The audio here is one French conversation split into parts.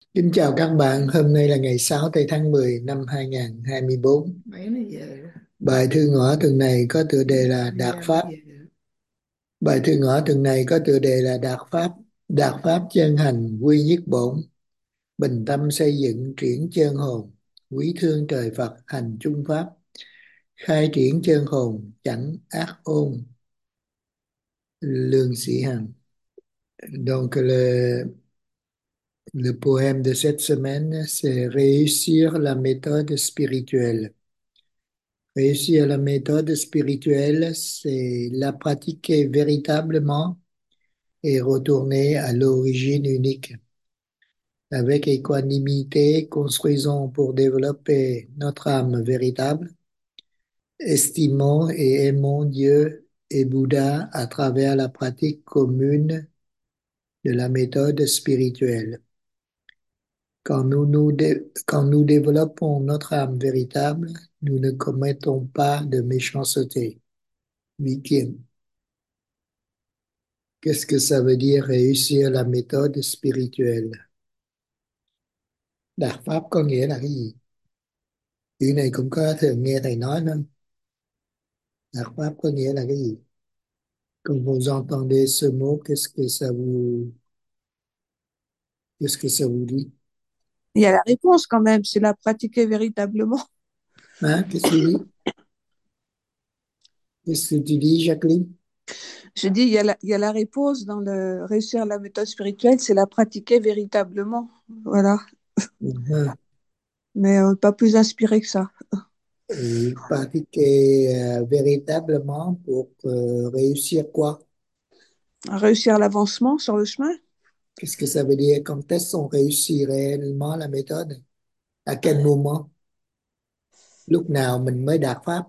Kính chào các bạn, hôm nay là ngày 6 tây tháng 10 năm 2024. Mấy này về đó. Bài thư ngõ tuần này có tựa đề là Đi Đạt ra mới Pháp. về được. Bài thư ngõ tuần này có tựa đề là Đạt Pháp chân hành quy nhất bổn, bình tâm xây dựng triển chân hồn, quý thương trời Phật hành chung pháp, khai triển chân hồn chẳng ác ôn, Lương Sĩ Hằng. Donc le poème de cette semaine, c'est Réussir la méthode spirituelle. Réussir la méthode spirituelle, c'est la pratiquer véritablement et retourner à l'origine unique. Avec équanimité, construisons pour développer notre âme véritable, estimons et aimons Dieu et Bouddha à travers la pratique commune de la méthode spirituelle. Quand nous développons notre âme véritable, nous ne commettons pas de méchanceté. Huitième. Qu'est-ce que ça veut dire réussir la méthode spirituelle? Đạt pháp có nghĩa là cái gì? Chữ này cũng có thường nghe thầy nói nữa. Đạt pháp có nghĩa là cái gì? Quand vous entendez ce mot, qu'est-ce que ça vous dit? Il y a la réponse quand même, c'est la pratiquer véritablement. Hein? Qu'est-ce que tu dis? Qu'est-ce que tu dis, Jacqueline? Je dis, il y a la réponse dans le réussir la méthode spirituelle, c'est la pratiquer véritablement. Voilà. Mhm. Mais pas plus inspiré que ça. Et pratiquer véritablement pour réussir quoi? Réussir l'avancement sur le chemin. Qu'est-ce que ça veut dire? Quand est-ce qu'on réussit réellement la méthode? À quel moment? Lúc nào mình mới đạt pháp?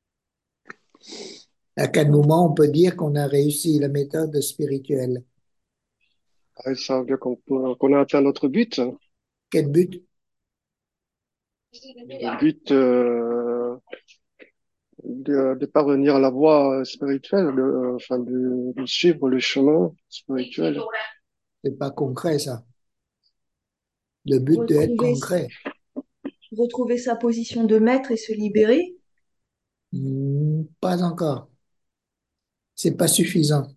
À quel moment on peut dire qu'on a réussi la méthode spirituelle? Ah, ça veut dire qu'on a atteint notre but. Quel but? Le but de parvenir à la voie spirituelle, enfin de suivre le chemin spirituel. C'est pas concret ça. Le but doit être retrouver, concret. retrouver sa position de maître et se libérer. Pas encore. C'est pas suffisant.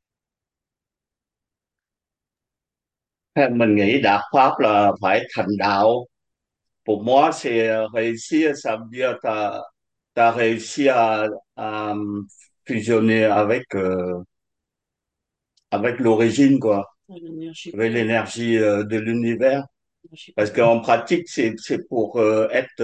Mình nghĩ đạt pháp là phải thành đạo. Pour moi, c'est réussir, ça veut dire t'as réussi à fusionner avec l'origine, quoi, avec l'énergie de l'univers. Parce qu'en pratique, c'est pour être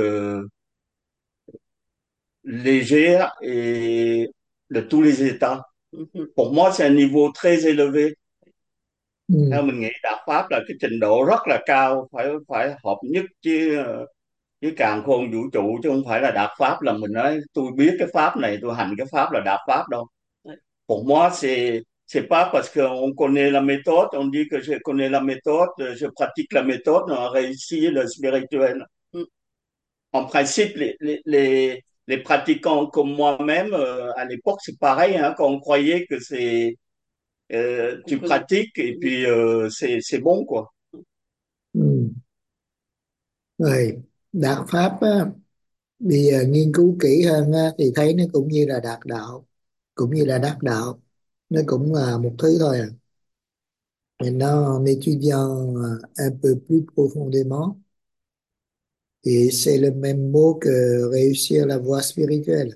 léger et de tous les états. Pour moi, c'est un niveau très élevé. Theo Ừm, mình nghĩ đạt pháp là cái trình độ rất là cao, phải phải hợp nhất với càn khôn vũ trụ, chứ không phải là đạt pháp là mình nói tôi biết cái pháp này, tôi hành cái pháp là đạt pháp đâu. Pour moi, c'est pas parce qu'on connaît la méthode, on dit que je connais la méthode, je pratique la méthode, on a réussi le spirituel. En principe, les pratiquants comme moi-même, à l'époque, c'est pareil, hein, quand on croyait que tu pratiques et puis c'est bon, quoi. ừm. Rồi, đạt pháp á, bây giờ nghiên cứu kỹ hơn á, thì thấy nó cũng như là đạt đạo, cũng như là đắc đạo. Nó cũng là một thứ thôi à. Maintenant, en étudiant un peu plus profondément, et c'est le même mot que réussir la voie spirituelle.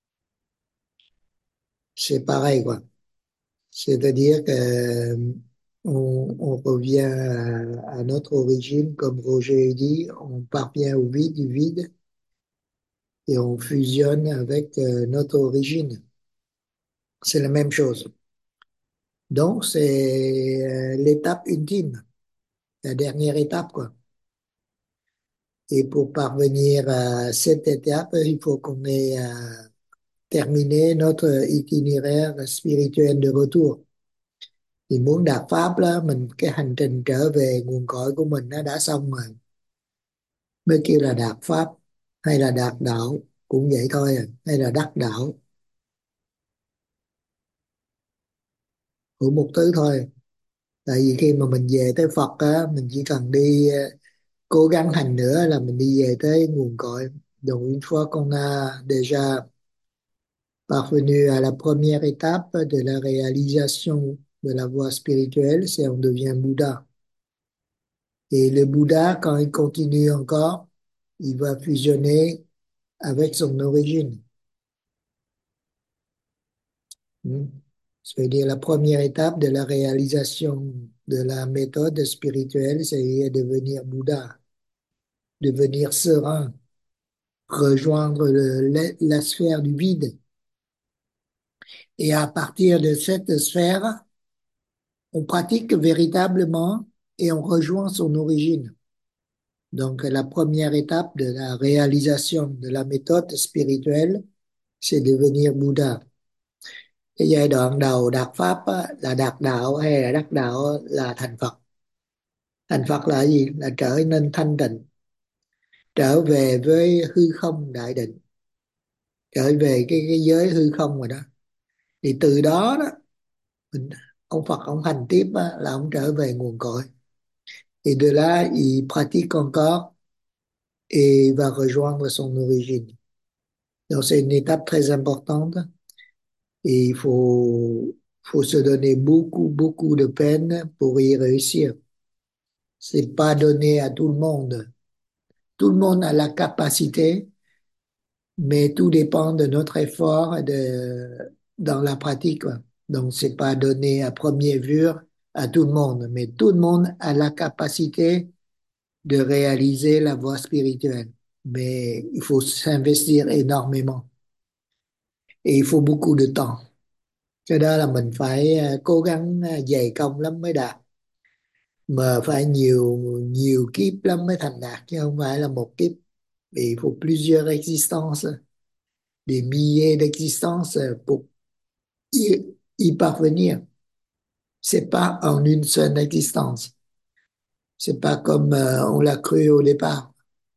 C'est pareil, quoi. C'est-à-dire que on revient à notre origine, comme Roger dit, on parvient au vide du vide et on fusionne avec notre origine. C'est la même chose. Donc, c'est l'étape ultime, la dernière étape, quoi. Et pour parvenir à cette étape, il faut qu'on ait terminé notre itinéraire spirituel de retour. Thì muốn đạt pháp đó, mình cái hành trình trở về nguồn cội của mình nó đã xong rồi, mới kêu là đạt pháp, hay là đạt đạo cũng vậy thôi à, hay là đắc đạo cũng một thứ thôi. Tại vì khi mà mình về tới Phật á, mình chỉ cần đi cố gắng hành nữa là mình đi về tới nguồn cội. Donc une fois qu'on a déjà parvenu à la première étape de la réalisation de la voie spirituelle, c'est on devient Bouddha. Et le Bouddha, quand il continue encore, il va fusionner avec son origine. Hmm. Ça veut dire la première étape de la réalisation de la méthode spirituelle, c'est devenir Bouddha, devenir serein, rejoindre la sphère du vide. Et à partir de cette sphère, on pratique véritablement et on rejoint son origine. Donc, la première étape de la réalisation de la méthode spirituelle, c'est devenir Bouddha. Cái giai đoạn đầu đạt Pháp á, là đạt đạo hay là đắc đạo á, là thành Phật. Thành Phật là gì? Là trở nên thanh tịnh, trở về với hư không đại định, trở về cái giới hư không rồi đó. Thì từ đó đó, mình, ông Phật ông hành tiếp á, là ông trở về nguồn cội. Et de là, il pratique encore et va rejoindre son origine. Donc c'est une étape très importante et faut se donner beaucoup de peine pour y réussir. C'est pas donné à tout le monde. Tout le monde a la capacité, mais tout dépend de notre effort dans la pratique, quoi. Donc c'est pas donné à première vue à tout le monde, mais tout le monde a la capacité de réaliser la voie spirituelle. Mais il faut s'investir énormément et il faut beaucoup de temps. Cái đó là mình phải cố gắng dày công lắm mới đạt. Mà phải nhiều nhiều kiếp lắm mới thành đạt chứ không phải là một kiếp. Il faut plusieurs existences, des milliers d'existences pour y parvenir. C'est pas en une seule existence. C'est pas comme on l'a cru au départ.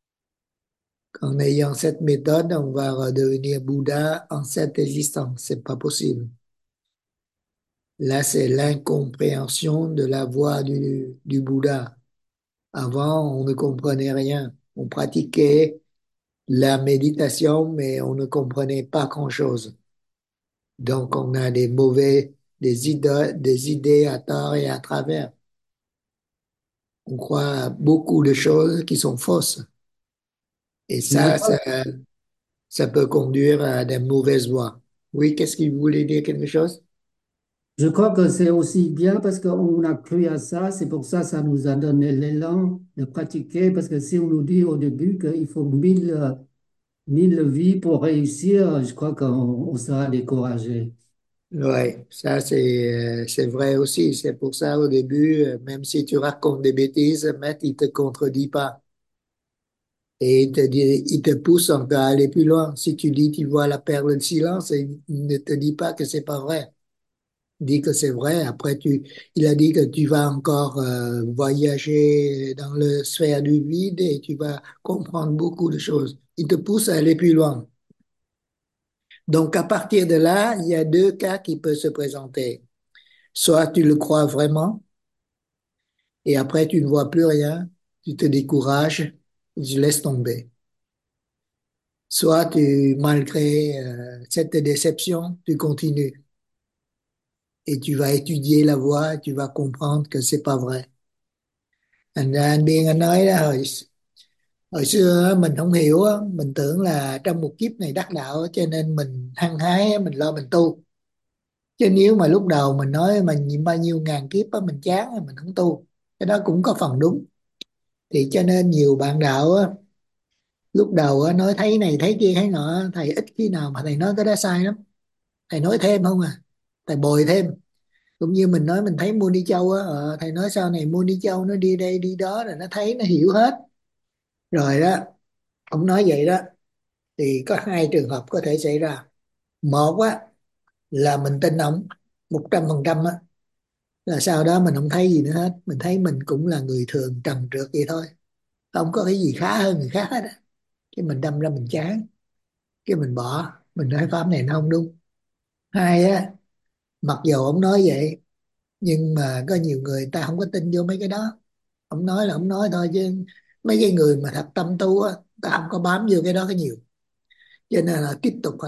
En ayant cette méthode, on va redevenir Bouddha en cette existence. C'est pas possible. Là, c'est l'incompréhension de la voie du Bouddha. Avant, on ne comprenait rien. On pratiquait la méditation, mais on ne comprenait pas grand-chose. Donc, on a des idées à tort et à travers. On croit à beaucoup de choses qui sont fausses. Et Je ça peut conduire à des mauvaises voies. Oui, qu'est-ce qu'il voulait dire quelque chose? Je crois que c'est aussi bien parce qu'on a cru à ça, c'est pour ça que ça nous a donné l'élan de pratiquer, parce que si on nous dit au début qu'il faut mille vies pour réussir, je crois qu'on sera découragé. Oui, ça c'est vrai aussi. C'est pour ça au début, même si tu racontes des bêtises, maître, il te contredit pas. Et il te pousse encore à aller plus loin. Si tu dis tu vois la perle de silence, il ne te dit pas que c'est pas vrai. Il dit que c'est vrai. Après, il a dit que tu vas encore voyager dans le sphère du vide et tu vas comprendre beaucoup de choses. Il te pousse à aller plus loin. Donc, à partir de là, il y a deux cas qui peuvent se présenter. Soit tu le crois vraiment et après tu ne vois plus rien, tu te décourages, tu laisses tomber. Soit malgré cette déception, tu continues et tu vas étudier la voie, tu vas comprendre que c'est pas vrai. Anh Biên anh nói là hồi xưa á, mình không hiểu á, mình tưởng là trong một kiếp này đắc đạo á, cho nên mình hăng hái á, mình lo mình tu. Chứ nếu mà lúc đầu mình nói mà nhìn bao nhiêu ngàn kiếp á, mình chán á, mình không tu. Cái đó cũng có phần đúng. Thì cho nên nhiều bạn đạo á, lúc đầu á, nói thấy này thấy kia thấy nọ, thầy ít khi nào mà thầy nói cái đó sai lắm. Thầy nói thêm không à, thầy bồi thêm. Cũng như mình nói mình thấy Môn Đi Châu á, thầy nói sau này Môn Đi Châu nó đi đây đi đó rồi nó thấy nó hiểu hết rồi đó. Ông nói vậy đó thì có hai trường hợp có thể xảy ra. Một á là mình tin ông 100% á, là sau đó mình không thấy gì nữa hết, mình thấy mình cũng là người thường trần trượt vậy thôi, không có cái gì khá hơn người khác hết á. Cái mình đâm ra mình chán, cái mình bỏ, mình nói pháp này nó không đúng. Hai á, mặc dù ông nói vậy Nhưng mà có nhiều người ta không có tin vô mấy cái đó. Ông nói là ông nói thôi, chứ mấy cái người mà thật tâm tu á, ta không có bám vô cái đó cái nhiều, cho nên là tiếp tục họ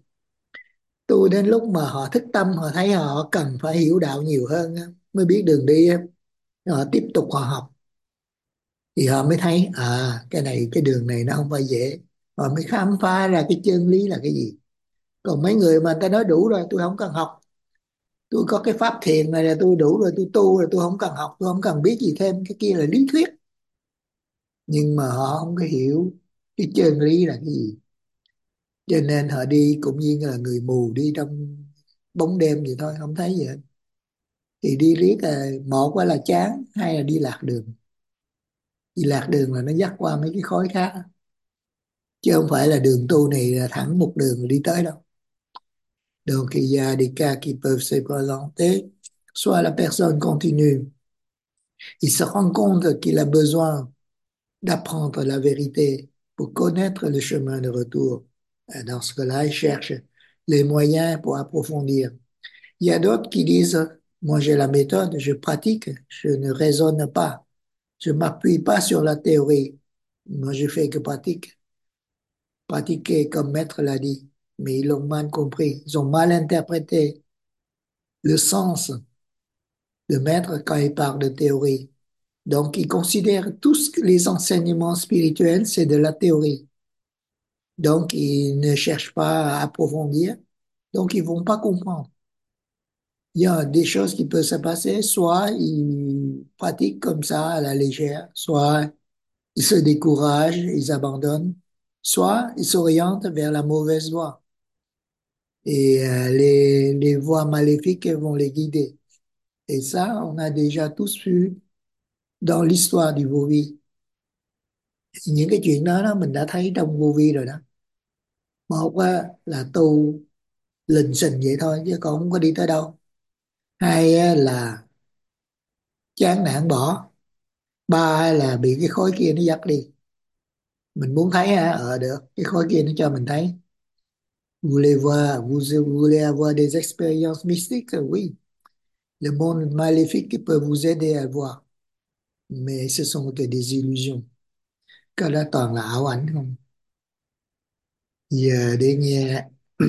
tu đến lúc mà họ thức tâm, họ thấy họ cần phải hiểu đạo nhiều hơn á, mới biết đường đi á, họ tiếp tục họ học, thì họ mới thấy cái này, cái đường này nó không phải dễ, họ mới khám phá ra cái chân lý là cái gì. Còn mấy người mà người ta nói đủ rồi, tôi không cần học, tôi có cái pháp thiền này là tôi đủ rồi, tôi tu rồi, tôi không cần học, tôi không cần biết gì thêm, cái kia là lý thuyết, nhưng mà họ không có hiểu cái chân lý là cái gì, cho nên họ đi cũng như là người mù đi trong bóng đêm vậy thôi, không thấy gì hết. Thì đi riết là một là chán, hai là đi lạc đường. Đi lạc đường là nó dắt qua mấy cái khối khác, chứ không phải là đường tu này là thẳng một đường rồi đi tới đâu. Donc il y a des cas qui peuvent se présenter, soit la personne continue, il se rend compte qu'il a besoin d'apprendre la vérité pour connaître le chemin de retour. Et dans ce cas-là, il cherche les moyens pour approfondir. Il y a d'autres qui disent, moi j'ai la méthode, je pratique, je ne raisonne pas, je m'appuie pas sur la théorie. Moi je fais que pratiquer comme maître l'a dit. Mais ils l'ont mal compris, ils ont mal interprété le sens de maître quand il parle de théorie. Donc ils considèrent tous les enseignements spirituels, c'est de la théorie. Donc ils ne cherchent pas à approfondir, donc ils vont pas comprendre. Il y a des choses qui peuvent se passer, soit ils pratiquent comme ça à la légère, soit ils se découragent, ils abandonnent, soit ils s'orientent vers la mauvaise voie. Et les voies maléfiques vont les guider. Et ça, on a déjà tous vu dans l'histoire du vô vi. Những cái chuyện đó, mình đã thấy trong vô vi rồi đó. Một là tu lình xình vậy thôi, chứ còn không có đi tới đâu. Hai là chán nản bỏ. Ba là bị cái khối kia nó dắt đi. Mình muốn thấy được, cái khối kia nó cho mình thấy. Vous voulez avoir des expériences mystiques? Oui. Le monde maléfique peut vous aider à le voir. Mais ce sont que des illusions. Cái đó toàn là ảo ảnh không. Giờ để nghe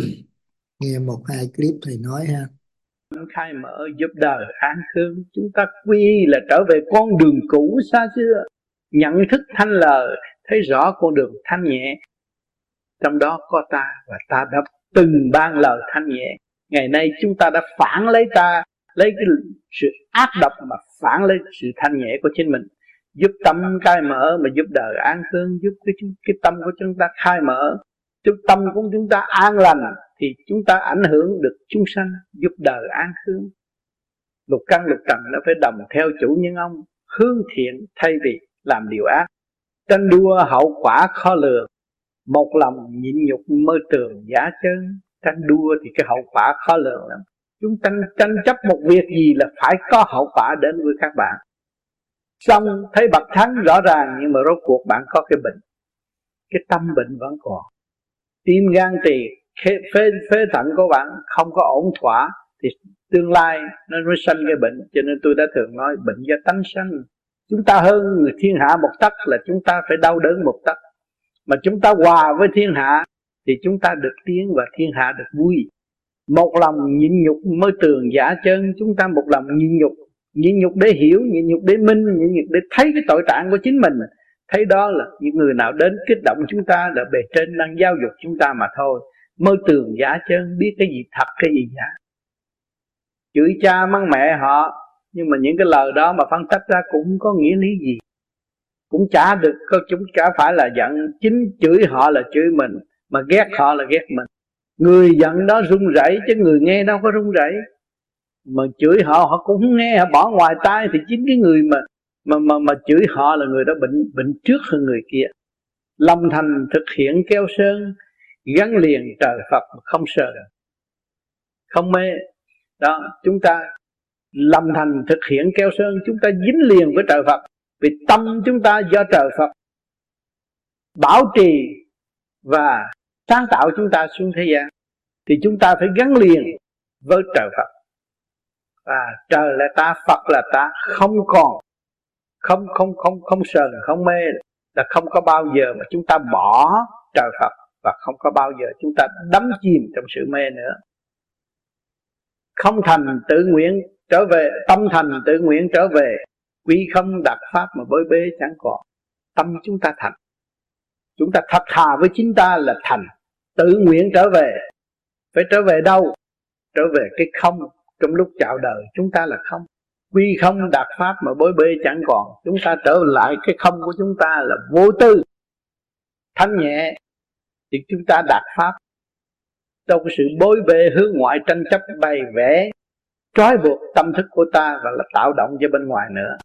nghe một hai clip thầy nói ha. Khai mở giúp đời an khương, chúng ta quy là trở về con đường cũ xa xưa, nhận thức thanh lời, thấy rõ con đường thanh nhẹ, trong đó có ta, và ta đã từng ban lời thanh nhẹ. Ngày nay chúng ta đã phản lấy lấy cái sự ác độc mà phản lấy sự thanh nhẹ của chính mình, giúp tâm khai mở mà giúp đời an khương, giúp cái tâm của chúng ta khai mở, giúp tâm của chúng ta an lành, thì chúng ta ảnh hưởng được chúng sanh, giúp đời an khương. Lục căn lục trần nó phải đồng theo chủ nhân ông, hướng thiện thay vì làm điều ác. Tranh đua hậu quả khó lường, một lòng nhịn nhục mới tường giả chân. Tranh đua thì cái hậu quả khó lường lắm. Chúng tranh chấp một việc gì là phải có hậu quả đến với các bạn. Xong thấy bậc thắng rõ ràng, nhưng mà rốt cuộc bạn có cái bệnh, cái tâm bệnh vẫn còn. Tim gan tỳ phế thận của bạn không có ổn thỏa thì tương lai nó mới sanh cái bệnh. Cho nên tôi đã thường nói bệnh do tánh sanh. Chúng ta hơn người thiên hạ một tấc là chúng ta phải đau đớn một tấc. Mà chúng ta hòa với thiên hạ thì chúng ta được tiến và thiên hạ được vui. Một lòng nhịn nhục mới tường giả chân. Chúng ta một lòng nhịn nhục để hiểu, nhịn nhục để minh, nhịn nhục để thấy cái tội trạng của chính mình. Thấy đó là những người nào đến kích động chúng ta là bề trên đang giáo dục chúng ta mà thôi. Mới tường giả chân, biết cái gì thật cái gì giả. Chửi cha mắng mẹ họ, nhưng mà những cái lời đó mà phân tích ra cũng không có nghĩa lý gì, cũng chả được, chúng chả phải là giận. Chính chửi họ là chửi mình, mà ghét họ là ghét mình. Người giận đó run rẩy, chứ người nghe đâu có run rẩy. Mà chửi họ, họ cũng không nghe, họ bỏ ngoài tai, thì chính cái người mà chửi họ là người đó bệnh trước hơn người kia. Lòng thành thực hiện keo sơn, gắn liền trời Phật không sợ không mê. Đó, chúng ta lòng thành thực hiện keo sơn, chúng ta dính liền với trời Phật. Vì tâm chúng ta do trời Phật bảo trì và sáng tạo chúng ta xuống thế gian, thì chúng ta phải gắn liền với trời Phật. và trời là ta, Phật là ta, không còn, không sờn không mê, là không có bao giờ mà chúng ta bỏ trời Phật, và không có bao giờ chúng ta đắm chìm trong sự mê nữa. Không thành tự nguyện trở về, tâm thành tự nguyện trở về, quy không đạt pháp mà bới bê chẳng còn. Tâm chúng ta thành, chúng ta thật thà với chính ta là thành, tự nguyện trở về. Phải trở về đâu? Trở về cái không. Trong lúc chào đời chúng ta là không, quy không đạt pháp mà bối bê chẳng còn. Chúng ta trở lại cái không của chúng ta là vô tư, thanh nhẹ, thì chúng ta đạt pháp. Đâu có sự bối bê hướng ngoại tranh chấp bày vẽ trói buộc tâm thức của ta và là tạo động cho bên ngoài nữa.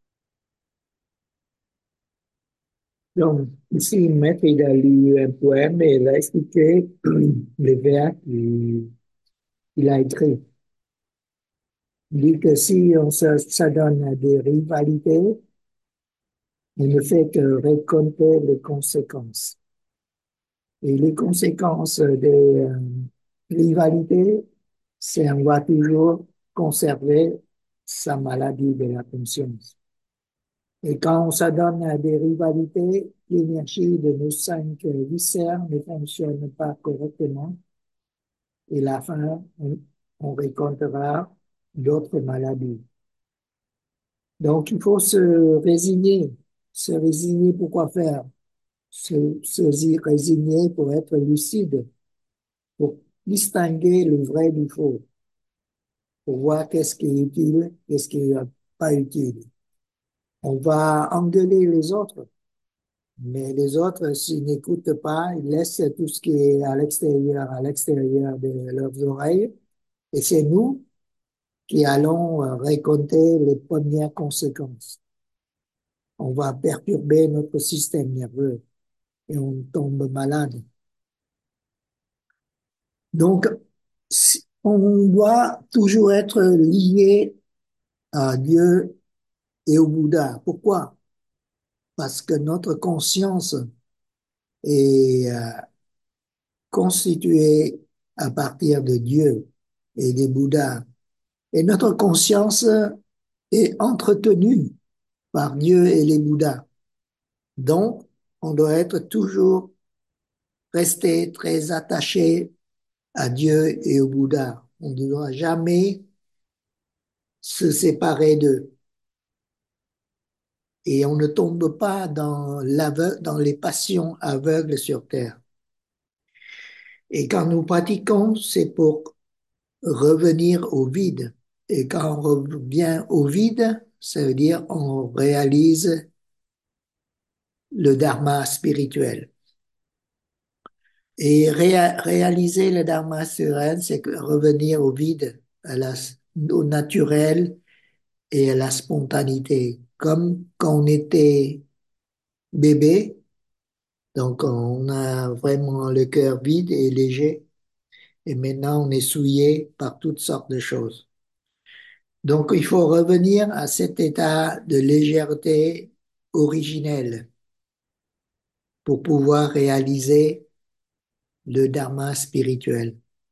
Donc, ici, Maître, il a lu un poème et il a expliqué les vers qu'il a écrits. Il dit que si on s'adonne à des rivalités, on ne fait que récolter les conséquences. Et les conséquences des rivalités, c'est qu'on va toujours conserver sa maladie de la conscience. Et quand on s'adonne à des rivalités, l'énergie de nos 5 viscères ne fonctionne pas correctement. Et à la fin, on récoltera d'autres maladies. Donc, il faut se résigner. Se résigner pour quoi faire? Se résigner pour être lucide, pour distinguer le vrai du faux, pour voir qu'est-ce qui est utile, qu'est-ce qui n'est pas utile. On va engueuler les autres, mais les autres, s'ils n'écoutent pas, ils laissent tout ce qui est à l'extérieur de leurs oreilles, et c'est nous qui allons récolter les premières conséquences. On va perturber notre système nerveux et on tombe malade. Donc, on doit toujours être lié à Dieu et au Bouddha. Pourquoi? Parce que notre conscience est constituée à partir de Dieu et des Bouddhas. Et notre conscience est entretenue par Dieu et les Bouddhas. Donc, on doit être toujours rester très attaché à Dieu et au Bouddha. On ne doit jamais se séparer d'eux. Et on ne tombe pas dans les passions aveugles sur terre. Et quand nous pratiquons, c'est pour revenir au vide. Et quand on revient au vide, ça veut dire on réalise le dharma spirituel. Et réaliser le dharma spirituel, c'est revenir au vide, au naturel et à la spontanéité. Comme quand on était bébé, donc on a vraiment le cœur vide et léger, et maintenant on est souillé par toutes sortes de choses. Donc il faut revenir à cet état de légèreté originelle pour pouvoir réaliser le dharma spirituel.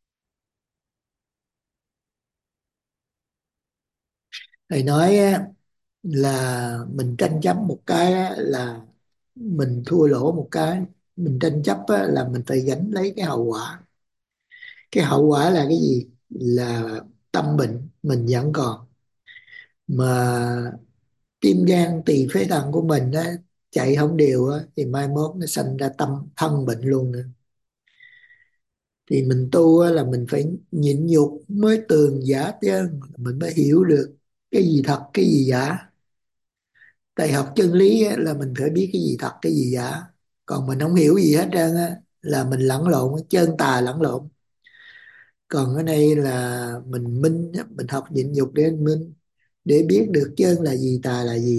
Thầy nói là mình tranh chấp một cái là mình thua lỗ một cái, mình tranh chấp là mình phải gánh lấy cái hậu quả. Cái hậu quả là cái gì? Là tâm bệnh mình vẫn còn, mà tim gan tỳ phế thận của mình chạy không đều thì mai mốt nó sinh ra thân bệnh luôn nữa. Thì mình tu là mình phải nhịn nhục mới tường giả chân, mình mới hiểu được cái gì thật cái gì giả. Tại học chân lý là mình phải biết cái gì thật cái gì giả, còn mình không hiểu gì hết trơn là mình lẫn lộn, chân tà lẫn lộn. Còn ở đây là mình minh, mình học nhịn nhục để minh, để biết được chân là gì tà là gì.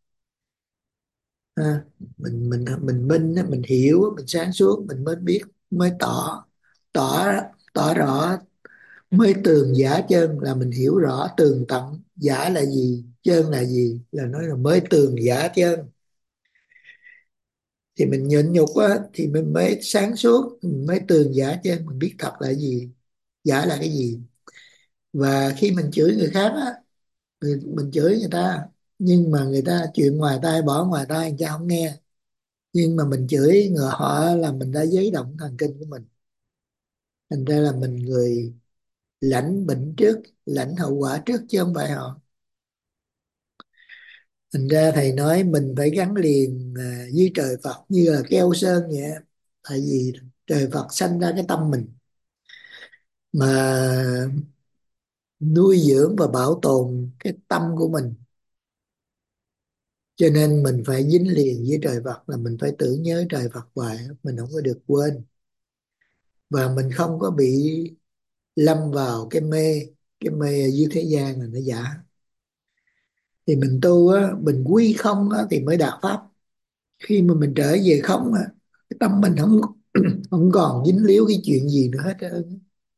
Mình minh, mình hiểu, mình sáng suốt, mình mới biết, mới tỏ tỏ rõ, mới tường giả chân là mình hiểu rõ tường tận giả là gì, chân là gì, là nói là mới tường giả chân. Thì mình nhịn nhục thì mình mới sáng suốt, mình mới tường giả chân, mình biết thật là gì, giả là cái gì. Và khi mình chửi người khác mình chửi người ta, nhưng mà người ta chuyện ngoài tai bỏ ngoài tai, người ta không nghe. Nhưng mà mình chửi người họ là mình đã giấy động thần kinh của mình, thành ra là mình người lãnh bệnh trước, lãnh hậu quả trước chứ không phải họ. Thành ra thầy nói mình phải gắn liền với trời Phật như là keo sơn vậy. Tại vì trời Phật sanh ra cái tâm mình, mà nuôi dưỡng và bảo tồn cái tâm của mình, cho nên mình phải dính liền với trời Phật, là mình phải tưởng nhớ trời Phật hoài, mình không có được quên. Và mình không có bị lâm vào cái mê ở dưới thế gian là nó giả. Thì mình tu á, mình quy không á thì mới đạt pháp. Khi mà mình trở về không á, cái tâm mình không không còn dính líu cái chuyện gì nữa hết trơn.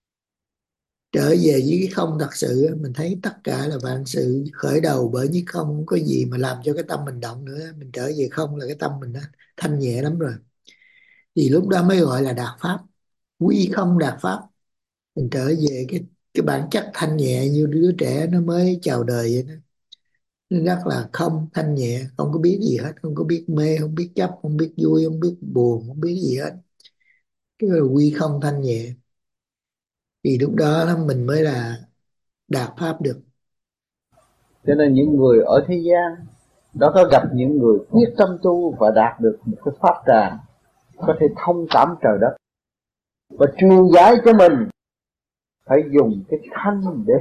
Trở về với cái không thật sự á, mình thấy tất cả là vạn sự khởi đầu bởi những không, không có gì mà làm cho cái tâm mình động nữa. Mình trở về không là cái tâm mình đã thanh nhẹ lắm rồi, thì lúc đó mới gọi là đạt pháp. Quy không đạt pháp. Mình trở về cái bản chất thanh nhẹ như đứa trẻ nó mới chào đời vậy đó. Nó rất là không, thanh nhẹ, không có biết gì hết, không có biết mê, không biết chấp, không biết vui, không biết buồn, không biết gì hết. Cái là quy không thanh nhẹ, thì lúc đó mình mới là đạt pháp được. Cho nên những người ở thế gian đó có gặp những người quyết tâm tu và đạt được một cái pháp tràng, có thể thông cảm trời đất và truyền giải cho mình, phải dùng cái thanh để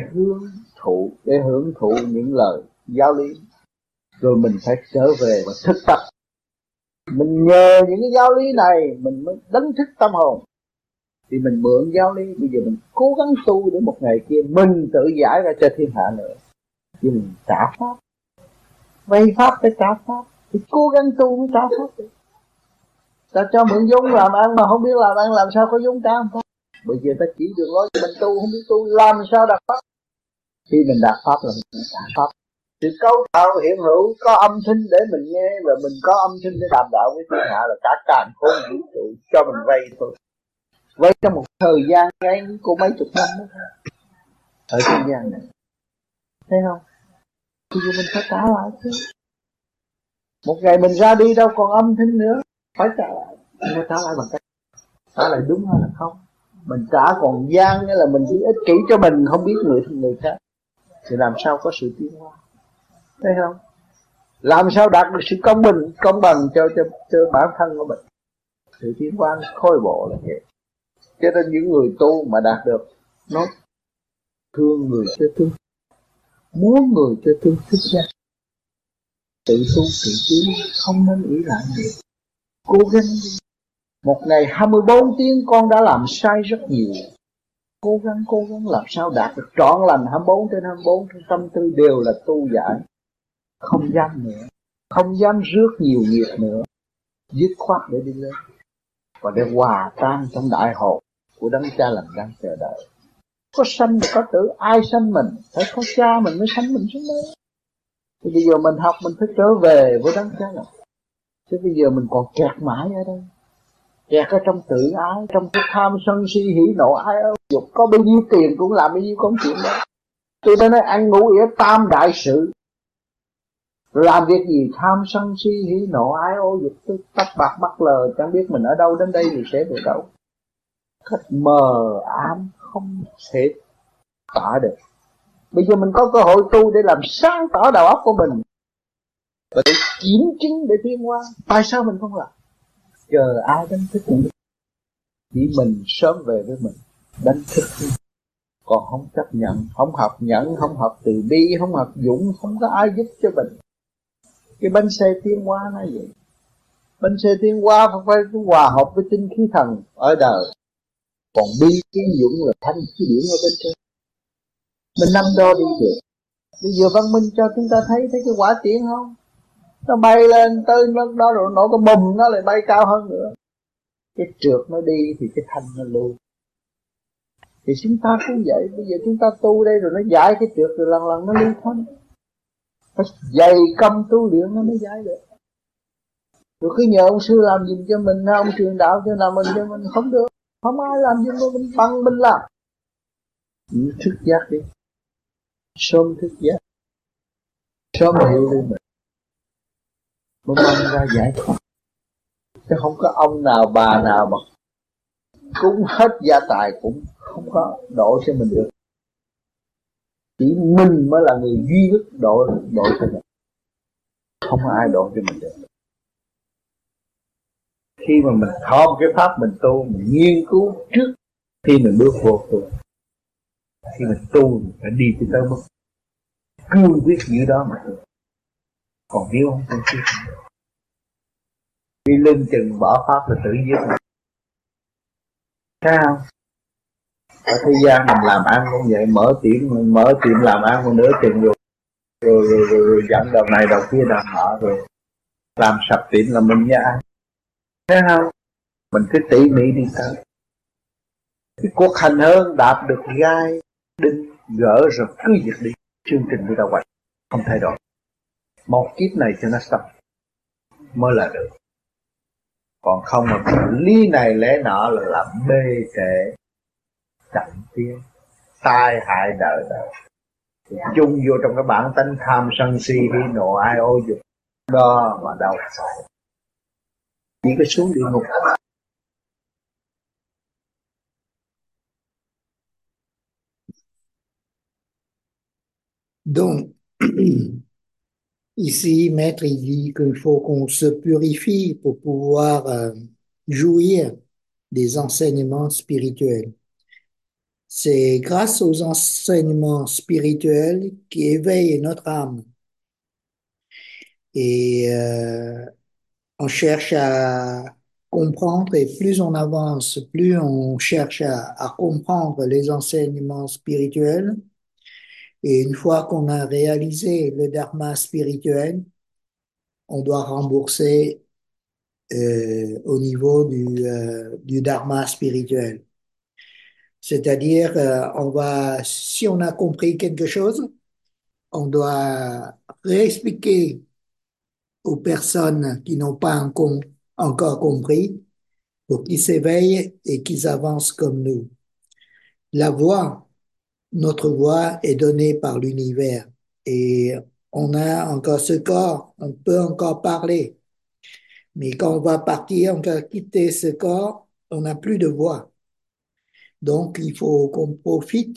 hưởng thụ những lời giáo lý. Rồi mình phải trở về và thực tập. Mình nhờ những cái giáo lý này mình mới đánh thức tâm hồn. Thì mình mượn giáo lý, bây giờ mình cố gắng tu để một ngày kia mình tự giải ra cho thiên hạ nữa. Thì mình trả pháp, vay pháp phải trả pháp, thì cố gắng tu mới trả pháp được. Ta cho mượn vốn làm ăn mà không biết làm ăn, làm sao có vốn trả không? Bây giờ ta chỉ được nói mình tu, không biết tu làm sao đạt pháp. Khi mình đạt pháp là mình trả pháp. Thì cấu tạo hiện hữu có âm thanh để mình nghe, và mình có âm thanh để đàm đạo với thiên hạ, là cả càn khôn vũ trụ cho mình vay thôi. Vay trong một thời gian ngay của mấy chục năm đó thôi, ở thế gian này, thấy không? Thì mình phải trả lại chứ. Một ngày mình ra đi đâu còn âm thanh nữa, phải trả lại. Mình trả lại bằng cách trả lại đúng hay là không. Mình trả còn gian nghĩa là mình chỉ ích kỷ cho mình, không biết người khác, thì làm sao có sự tiến hóa, thấy không? Làm sao đạt được sự công bằng cho bản thân của mình. Sự tiến hóa khôi bộ là vậy. Cho nên những người tu mà đạt được, nó thương người cho thương, muốn người cho thương thích ra. Tự tu tự tiến, không nên nghĩ lại nhiều. Cố gắng đi. Một ngày 24 tiếng con đã làm sai rất nhiều. Cố gắng làm sao đạt được trọn lành 24/24. Tâm tư đều là tu giải. Không dám nữa, không dám rước nhiều nghiệp nữa, dứt khoát để đi lên và để hòa tan trong đại hội của đấng cha lành đang chờ đợi. Có sanh thì có tử, ai sanh mình? Phải có cha mình mới sanh mình xuống đây. Thì bây giờ mình học, mình phải trở về với đấng cha lành. Chứ bây giờ mình còn kẹt mãi ở đây, kẹt ở trong tự ái, trong cái tham sân si hỉ nộ ái ố dục. Có bao nhiêu tiền cũng làm bao nhiêu công chuyện đó. Tôi đã nói ăn ngủ ỉa tam đại sự, làm việc gì tham sân si hỉ nộ ái ố dục, tôi tóc bạc mắt lờ, chẳng biết mình ở đâu đến đây thì sẽ về đâu. Thật mờ ám không thể tả được. Bây giờ mình có cơ hội tu để làm sáng tỏ đầu óc của mình và để kiểm chứng, để tiến hóa. Tại sao mình không làm? Chờ ai đánh thức mình? Chỉ mình sớm về với mình đánh thức mình. Còn không chấp nhận, không học nhẫn, không học từ bi, không học dũng, không có ai giúp cho mình. Cái bánh xe tiến hóa nó vậy. Bánh xe tiến hóa phải hòa hợp với tinh khí thần ở đời. Còn bi cái dũng là thanh khí điển ở bên trên. Mình nắm đo đi được. Bây giờ văn minh cho chúng ta thấy cái quả tiễn không? Nó bay lên tới nó đó rồi nổ cái bùm, nó lại bay cao hơn nữa. Cái trượt nó đi thì cái thanh nó lưu. Thì chúng ta cũng vậy. Bây giờ chúng ta tu đây rồi nó giải cái trượt, rồi lần lần nó lưu thanh. Phải dày công tu luyện nó mới giải được. Rồi cứ nhờ ông sư làm gì cho mình, ông truyền đạo cho làm mình cho mình, không được. Không ai làm gì cho mình bằng mình làm. Thức giác đi, sớm thức giác, sớm hiểu đi mình mới mong ra giải thoát, chứ không có ông nào bà nào mà cúng hết gia tài cũng không có độ cho mình được. Chỉ mình mới là người duy nhất độ cho mình, không có ai độ cho mình được. Khi mà mình thọ cái pháp mình tu, mình nghiên cứu trước khi mình bước vô tu. Khi mình tu mình phải đi tới mức cương quyết như đó mà thôi. Còn nếu không cương quyết, đi lên chừng bỏ pháp là tự giết mình. Thấy không? Ở thế gian mình làm ăn cũng vậy, mở tiệm làm ăn một nửa chừng rồi dẫn đầu này đầu kia đầu nọ rồi làm sập tiệm là mình với ai? Thấy không? Mình cứ tỉ mỉ đi tới. Cái cuộc hành hương đạp được gai đinh gỡ rồi cứ việc đi, chương trình đi ra hoạch không thay đổi. Một kiếp này cho nó xong mới là được. Còn không mà lý này lẽ nọ là làm bê trễ, chậm tiến, tai hại đời đời. Chung vô trong cái bản tánh tham sân si hỉ nộ ai ô dục đó mà đau khổ. Chỉ có xuống địa ngục. Donc, ici, Maître, il dit qu'il faut qu'on se purifie pour pouvoir jouir des enseignements spirituels. C'est grâce aux enseignements spirituels qui éveillent notre âme. Et on cherche à comprendre, et plus on avance, plus on cherche à comprendre les enseignements spirituels. Et une fois qu'on a réalisé le dharma spirituel, on doit rembourser au niveau du dharma spirituel. C'est-à-dire, si on a compris quelque chose, on doit réexpliquer aux personnes qui n'ont pas encore compris pour qu'ils s'éveillent et qu'ils avancent comme nous. La voix, notre voix est donnée par l'univers et on a encore ce corps, on peut encore parler. Mais quand on va partir, on va quitter ce corps, on n'a plus de voix. Donc, il faut qu'on profite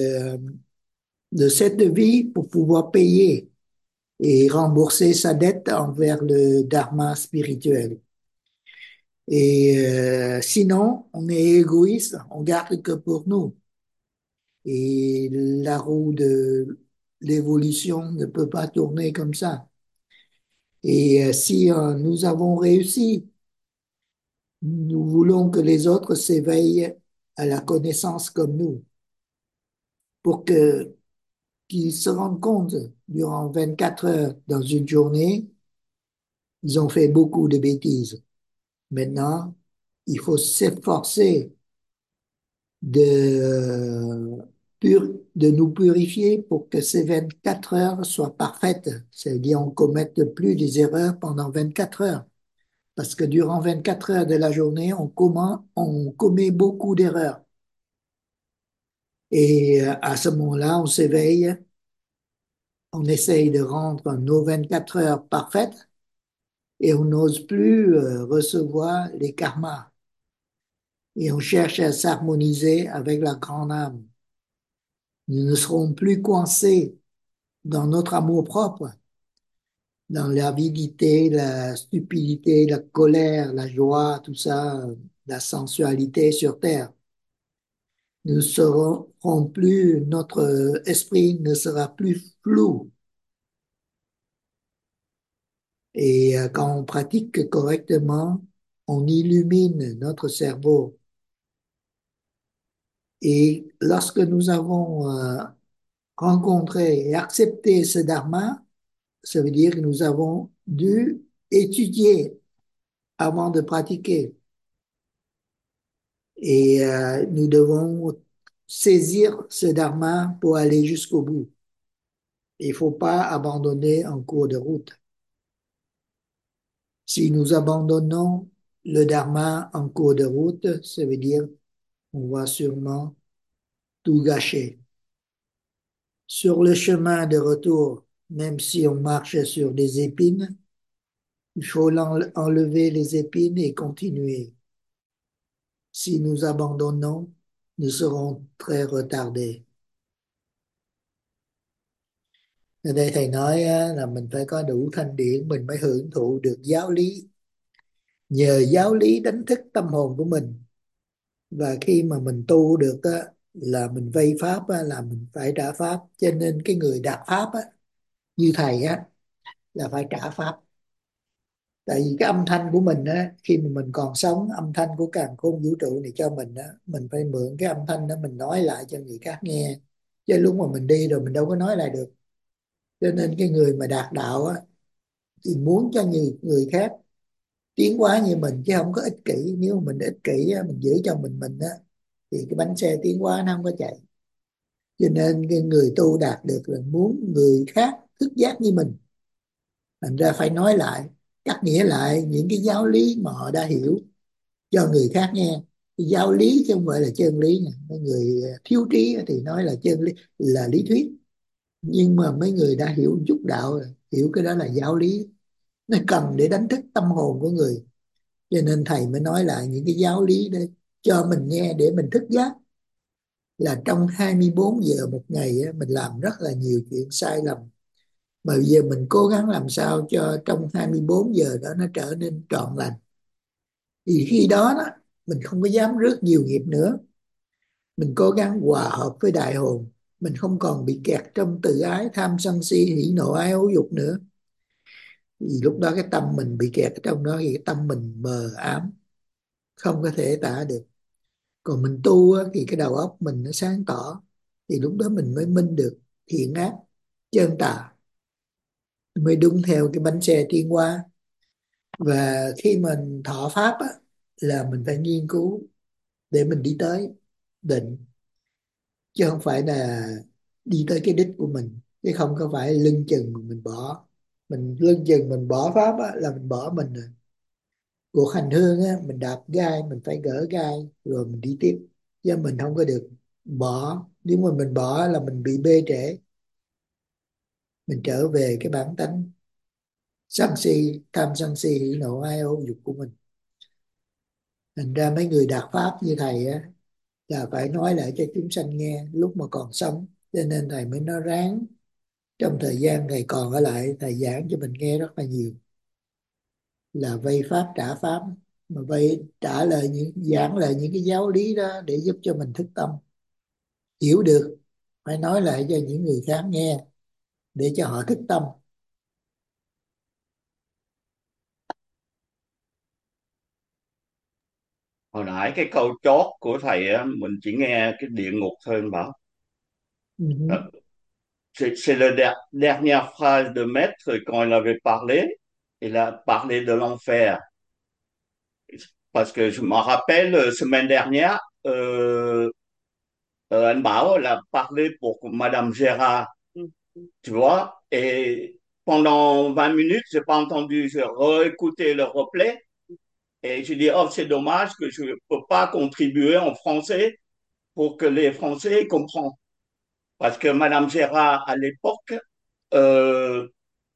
de cette vie pour pouvoir payer et rembourser sa dette envers le dharma spirituel. Et sinon, on est égoïste, on garde que pour nous. Et la roue de l'évolution ne peut pas tourner comme ça. Et si nous avons réussi, nous voulons que les autres s'éveillent à la connaissance comme nous, pour qu'ils se rendent compte durant 24 heures dans une journée, ils ont fait beaucoup de bêtises. Maintenant, il faut s'efforcer de, de nous purifier pour que ces 24 heures soient parfaites. C'est-à-dire, on ne commette plus des erreurs pendant 24 heures. Parce que durant 24 heures de la journée, on commet beaucoup d'erreurs. Et à ce moment-là, on s'éveille, on essaye de rendre nos 24 heures parfaites et on n'ose plus recevoir les karmas. Et on cherche à s'harmoniser avec la grande âme. Nous ne serons plus coincés dans notre amour-propre, dans l'avidité, la stupidité, la colère, la joie, tout ça, la sensualité sur terre. Nous ne serons plus, notre esprit ne sera plus flou. Et quand on pratique correctement, on illumine notre cerveau. Et lorsque nous avons rencontré et accepté ce dharma, ça veut dire que nous avons dû étudier avant de pratiquer. Et nous devons saisir ce dharma pour aller jusqu'au bout. Il ne faut pas abandonner en cours de route. Si nous abandonnons le dharma en cours de route, ça veut dire qu'on va sûrement tout gâcher. Sur le chemin de retour Même si on marche sur des épines, il faut enlever les épines et continuer. Si nous abandonnons, nous serons très retardés. Ở đây thầy nói á, là mình phải có đủ thanh điển mình mới hưởng thụ được giáo lý. Nhờ giáo lý đánh thức tâm hồn của mình. Và khi mà mình tu được á, là mình vây pháp á, là mình phải trả pháp. Cho nên cái người đạt pháp á, như thầy á, là phải trả pháp. Tại vì cái âm thanh của mình á, khi mà mình còn sống, âm thanh của càn khôn vũ trụ này cho mình á, mình phải mượn cái âm thanh đó mình nói lại cho người khác nghe. Chứ lúc mà mình đi rồi mình đâu có nói lại được. Cho nên cái người mà đạt đạo á, thì muốn cho người khác tiến hóa như mình chứ không có ích kỷ. Nếu mà mình ích kỷ á, mình giữ cho mình á, thì cái bánh xe tiến hóa nó không có chạy. Cho nên cái người tu đạt được là muốn người khác thức giác như mình, thành ra phải nói lại, cắt nghĩa lại những cái giáo lý mà họ đã hiểu cho người khác nghe. Cái giáo lý chứ không phải là chân lý nha. Mấy người thiếu trí thì nói là chân lý, là lý thuyết, nhưng mà mấy người đã hiểu chút đạo rồi, hiểu cái đó là giáo lý, nó cần để đánh thức tâm hồn của người. Cho nên thầy mới nói lại những cái giáo lý để cho mình nghe để mình thức giác. Là trong 24 giờ một ngày á, mình làm rất là nhiều chuyện sai lầm, mà bây giờ mình cố gắng làm sao cho trong 24 giờ đó nó trở nên trọn lành. Thì khi đó mình không có dám rước nhiều nghiệp nữa. Mình cố gắng hòa hợp với đại hồn. Mình không còn bị kẹt trong tự ái, tham sân si, hỉ nộ ái ố dục nữa. Vì lúc đó cái tâm mình bị kẹt ở trong đó thì cái tâm mình mờ ám, không có thể tả được. Còn mình tu á, thì cái đầu óc mình nó sáng tỏ, thì lúc đó mình mới minh được thiện ác, chân tà, mới đúng theo cái bánh xe tiến hóa. Và khi mình thọ pháp á, là mình phải nghiên cứu để mình đi tới định, chứ không phải là đi tới cái đích của mình, chứ không có phải lưng chừng mình bỏ. Mình lưng chừng mình bỏ pháp á, là mình bỏ mình rồi. Cuộc hành hương á, mình đạp gai mình phải gỡ gai rồi mình đi tiếp, chứ mình không có được bỏ. Nếu mà mình bỏ là mình bị bê trễ, mình trở về cái bản tánh sân si, tham sân si hỉ nộ ái ố dục của mình. Thành ra mấy người đạt pháp như thầy á, là phải nói lại cho chúng sanh nghe lúc mà còn sống. Cho nên thầy mới nói ráng trong thời gian thầy còn ở lại, thầy giảng cho mình nghe rất là nhiều, là vay pháp trả pháp. Mà vay trả lời những giảng lại những cái giáo lý đó để giúp cho mình thức tâm hiểu được, phải nói lại cho những người khác nghe để cho họ thức tâm. Hồi nãy cái câu chót của thầy á, mình chỉ nghe cái địa ngục thôi anh Bảo. Ừ. Euh, c'est la dernière phrase de Maître quand il avait parlé. Il a parlé de l'enfer. Parce que je me rappelle, semaine dernière, Anne Bảo, elle a parlé pour Madame Gérard, tu vois, et pendant 20 minutes, j'ai pas entendu, j'ai réécouté le replay, et j'ai dit, oh, c'est dommage que je ne peux pas contribuer en français pour que les Français comprennent. Parce que Madame Gérard, à l'époque, euh,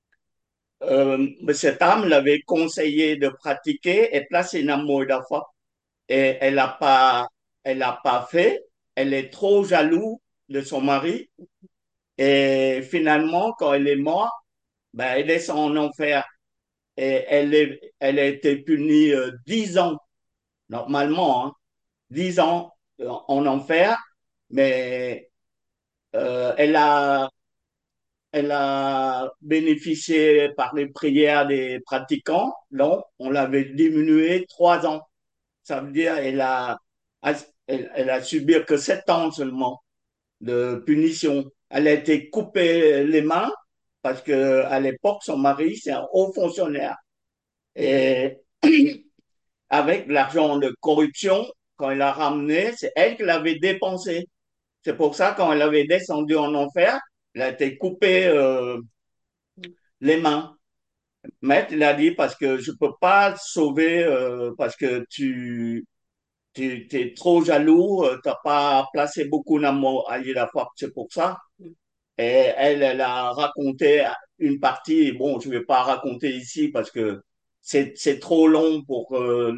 cette âme l'avait conseillé de pratiquer et placer Namo Dafa. Et elle l'a pas fait. Elle est trop jaloux de son mari. Et finalement, quand elle est morte, ben, elle descend en enfer. Et elle a été punie 10 ans, normalement, hein, 10 ans en enfer. Mais elle elle a bénéficié par les prières des pratiquants. Donc, on l'avait diminué 3 ans. Ça veut dire elle a subi que 7 ans seulement de punition. Elle a été coupée les mains parce que à l'époque, son mari, c'est un haut fonctionnaire. Et avec l'argent de corruption, quand il a ramené, c'est elle qui l'avait dépensé. C'est pour ça, quand elle avait descendu en enfer, elle a été coupée les mains. Maître, il a dit parce que je peux pas sauver parce que tu es trop jaloux, tu n'as pas placé beaucoup d'amour à Yéla. C'est pour ça. Et elle a raconté une partie. Bon, je vais pas raconter ici parce que c'est trop long pour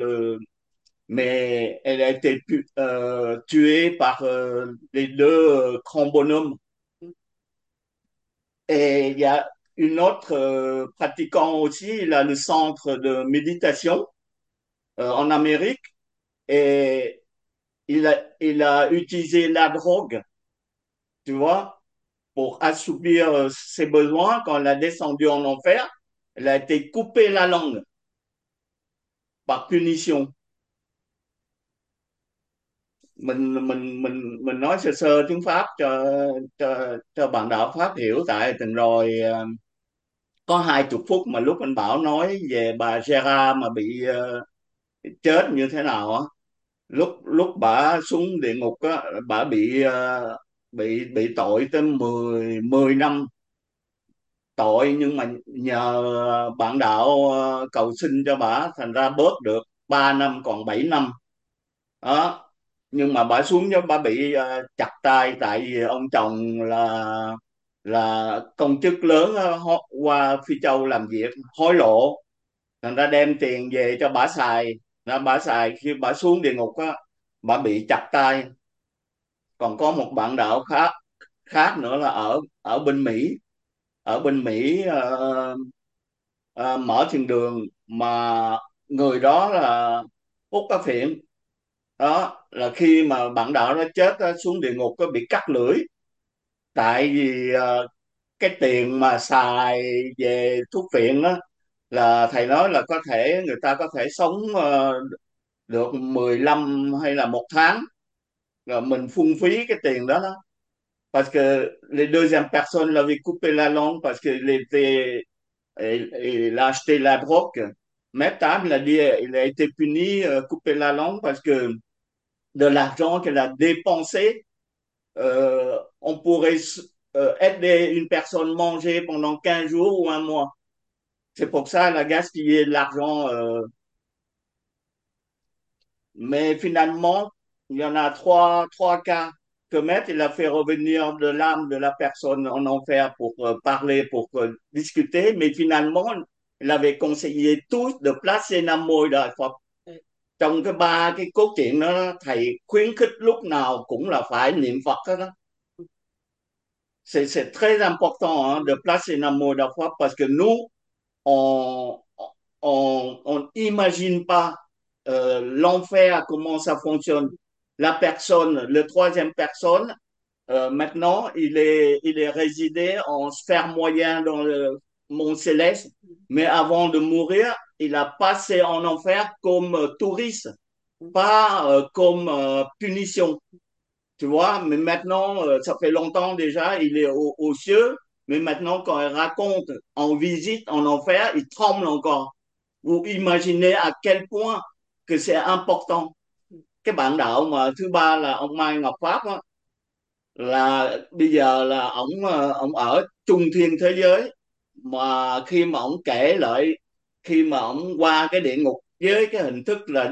mais elle a été tuée par les deux grands bonhommes. Et il y a une autre pratiquant aussi, il a le centre de méditation en Amérique et il a utilisé la drogue, tu vois, pour assouplir ses besoins. Quand elle a descendu en enfer, elle a été coupée la langue par punition. Mình nói sơ sơ tiếng Pháp cho bạn đạo Pháp hiểu, tại từng rồi có 20 phút mà lúc anh Bảo nói về bà Gera mà bị chết như thế nào á, lúc lúc bả xuống địa ngục á, bả bị bị tội tới 10 năm tội, nhưng mà nhờ bạn đạo cầu xin cho bả thành ra bớt được 3 năm còn 7 năm đó. Nhưng mà bả xuống cho bả bị chặt tay, tại vì ông chồng là công chức lớn qua Phi Châu làm việc hối lộ, thành ra đem tiền về cho bả xài. Bả xài khi bả xuống địa ngục á, bả bị chặt tay. Còn có một bạn đạo khác khác nữa là ở ở bên Mỹ. Ở bên Mỹ mở thiền đường mà người đó là hút cá phiện. Đó là khi mà bạn đạo nó chết á, xuống địa ngục có bị cắt lưỡi, tại vì cái tiền mà xài về thuốc phiện đó, là thầy nói là có thể người ta có thể sống được 15 hay là 1 tháng, rồi mình phung phí cái tiền đó đó. Parce que les deuxièmes personnes l'avaient coupé la langue parce qu'il était, il a acheté la drogue. Même temps, il a dit, il a été puni, coupé la langue parce que de l'argent qu'elle a dépensé, on pourrait aider une personne manger pendant 15 jours ou un mois. C'est pour ça qu'elle a gaspillé de l'argent. Mais finalement, il y en a trois cas que Maître il a fait revenir de l'âme de la personne en enfer pour parler, pour discuter. Mais finalement, il avait conseillé tous de placer Nam Mô Đại Phật. Trong cái ba cái cốt truyện đó, thầy khuyến khích lúc nào cũng là phải niệm Phật hết đó. C'est très important hein, de placer Nam Mô Đại Phật parce que nous, on on n'imagine pas l'enfer, comment ça fonctionne. La personne, le troisième personne, maintenant, il est résidé en sphère moyenne dans le monde céleste, mais avant de mourir, il a passé en enfer comme touriste, pas comme punition. Tu vois, mais maintenant, ça fait longtemps déjà, il est aux cieux, mais maintenant, quand il raconte en visite en enfer, il tremble encore. Vous imaginez à quel point que c'est important. Cái bạn đạo mà thứ ba là ông Mai Ngọc Pháp á, là bây giờ là ông ở trung thiên thế giới, mà khi mà ông kể lại khi mà ông qua cái địa ngục với cái hình thức là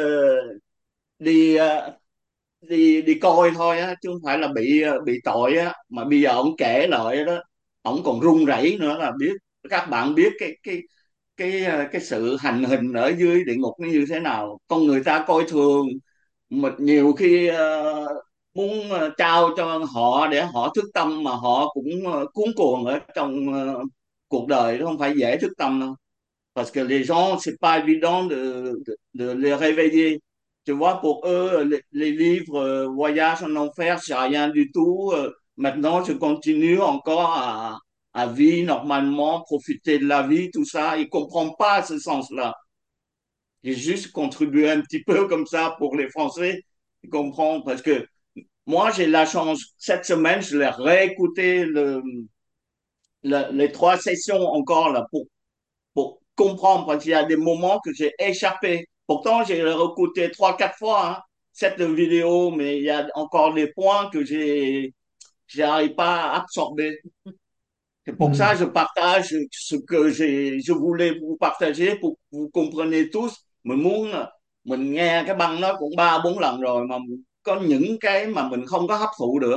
đi đi coi thôi á, chứ không phải là bị tội á, mà bây giờ ông kể lại đó, ông còn run rẩy nữa là biết. Các bạn biết cái sự hành hình ở dưới địa ngục nó như thế nào. Con người ta coi thường, mà nhiều khi muốn trao cho họ để họ thức tâm, mà họ cũng cuống cuồng ở trong cuộc đời, nó không phải dễ thức tâm đâu. Parce que les gens, c'est pas évident de les réveiller. Tu vois, pour eux, les livres Voyage en enfer, c'est rien du tout. Maintenant, je continue encore à vivre normalement, profiter de la vie, tout ça. Ils ne comprennent pas ce sens-là. J'ai juste contribué un petit peu comme ça pour les Français. Ils comprennent parce que moi, j'ai la chance. Cette semaine, je l'ai réécouté les 3 sessions encore là pour comprendre, parce qu'il y a des moments que j'ai échappé. Pourtant, j'ai réécouté 3, 4 fois hein, cette vidéo, mais il y a encore des points que j'arrive pas à absorber. C'est pour ça que je partage ce que je voulais vous partager pour que vous compreniez tous. Mình nghe cái băng nó cũng 3, 4 lần rồi mà có những cái mà mình không có hấp thụ được.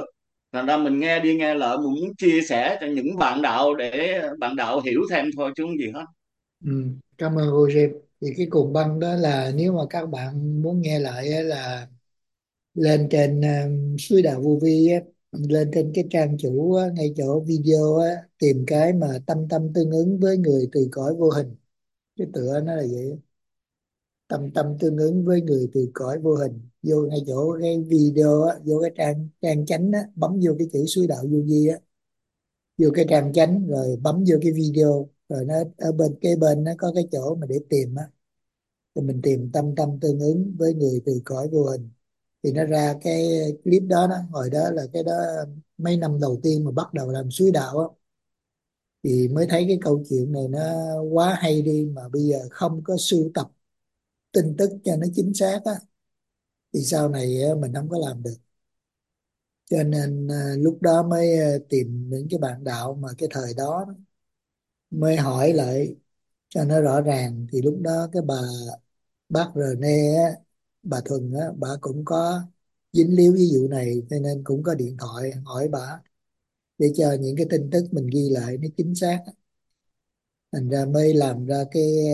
Thành ra mình nghe đi nghe lại mình muốn chia sẻ cho những bạn đạo để bạn đạo hiểu thêm thôi chứ không gì hết. Ừ, cảm ơn Roger. Thì cái cuồng băng đó là nếu mà các bạn muốn nghe lại á, là lên trên suối đạo vô vi á, lên trên cái trang chủ á, ngay chỗ video á, tìm cái mà tâm tâm tương ứng với người từ cõi vô hình. Cái tựa nó là vậy á. Tâm tâm tương ứng với người từ cõi vô hình, vô ngay chỗ cái video á, vô cái trang trang chánh á, bấm vô cái chữ suối đạo vô vi á, vô cái trang chánh rồi bấm vô cái video, rồi nó ở bên cái bên nó có cái chỗ mà để tìm á, thì mình tìm tâm tâm tương ứng với người từ cõi vô hình, thì nó ra cái clip đó. Hồi đó là cái đó mấy năm đầu tiên mà bắt đầu làm suối đạo á, thì mới thấy cái câu chuyện này nó quá hay đi, mà bây giờ không có sưu tập tin tức cho nó chính xác á, thì sau này á, mình không có làm được. Cho nên lúc đó mới tìm những cái bạn đạo mà cái thời đó mới hỏi lại cho nó rõ ràng. Thì lúc đó cái bác Rene á, bà Thuần á, bà cũng có dính líu với vụ này, cho nên cũng có điện thoại hỏi bà để cho những cái tin tức mình ghi lại nó chính xác. Thành ra mới làm ra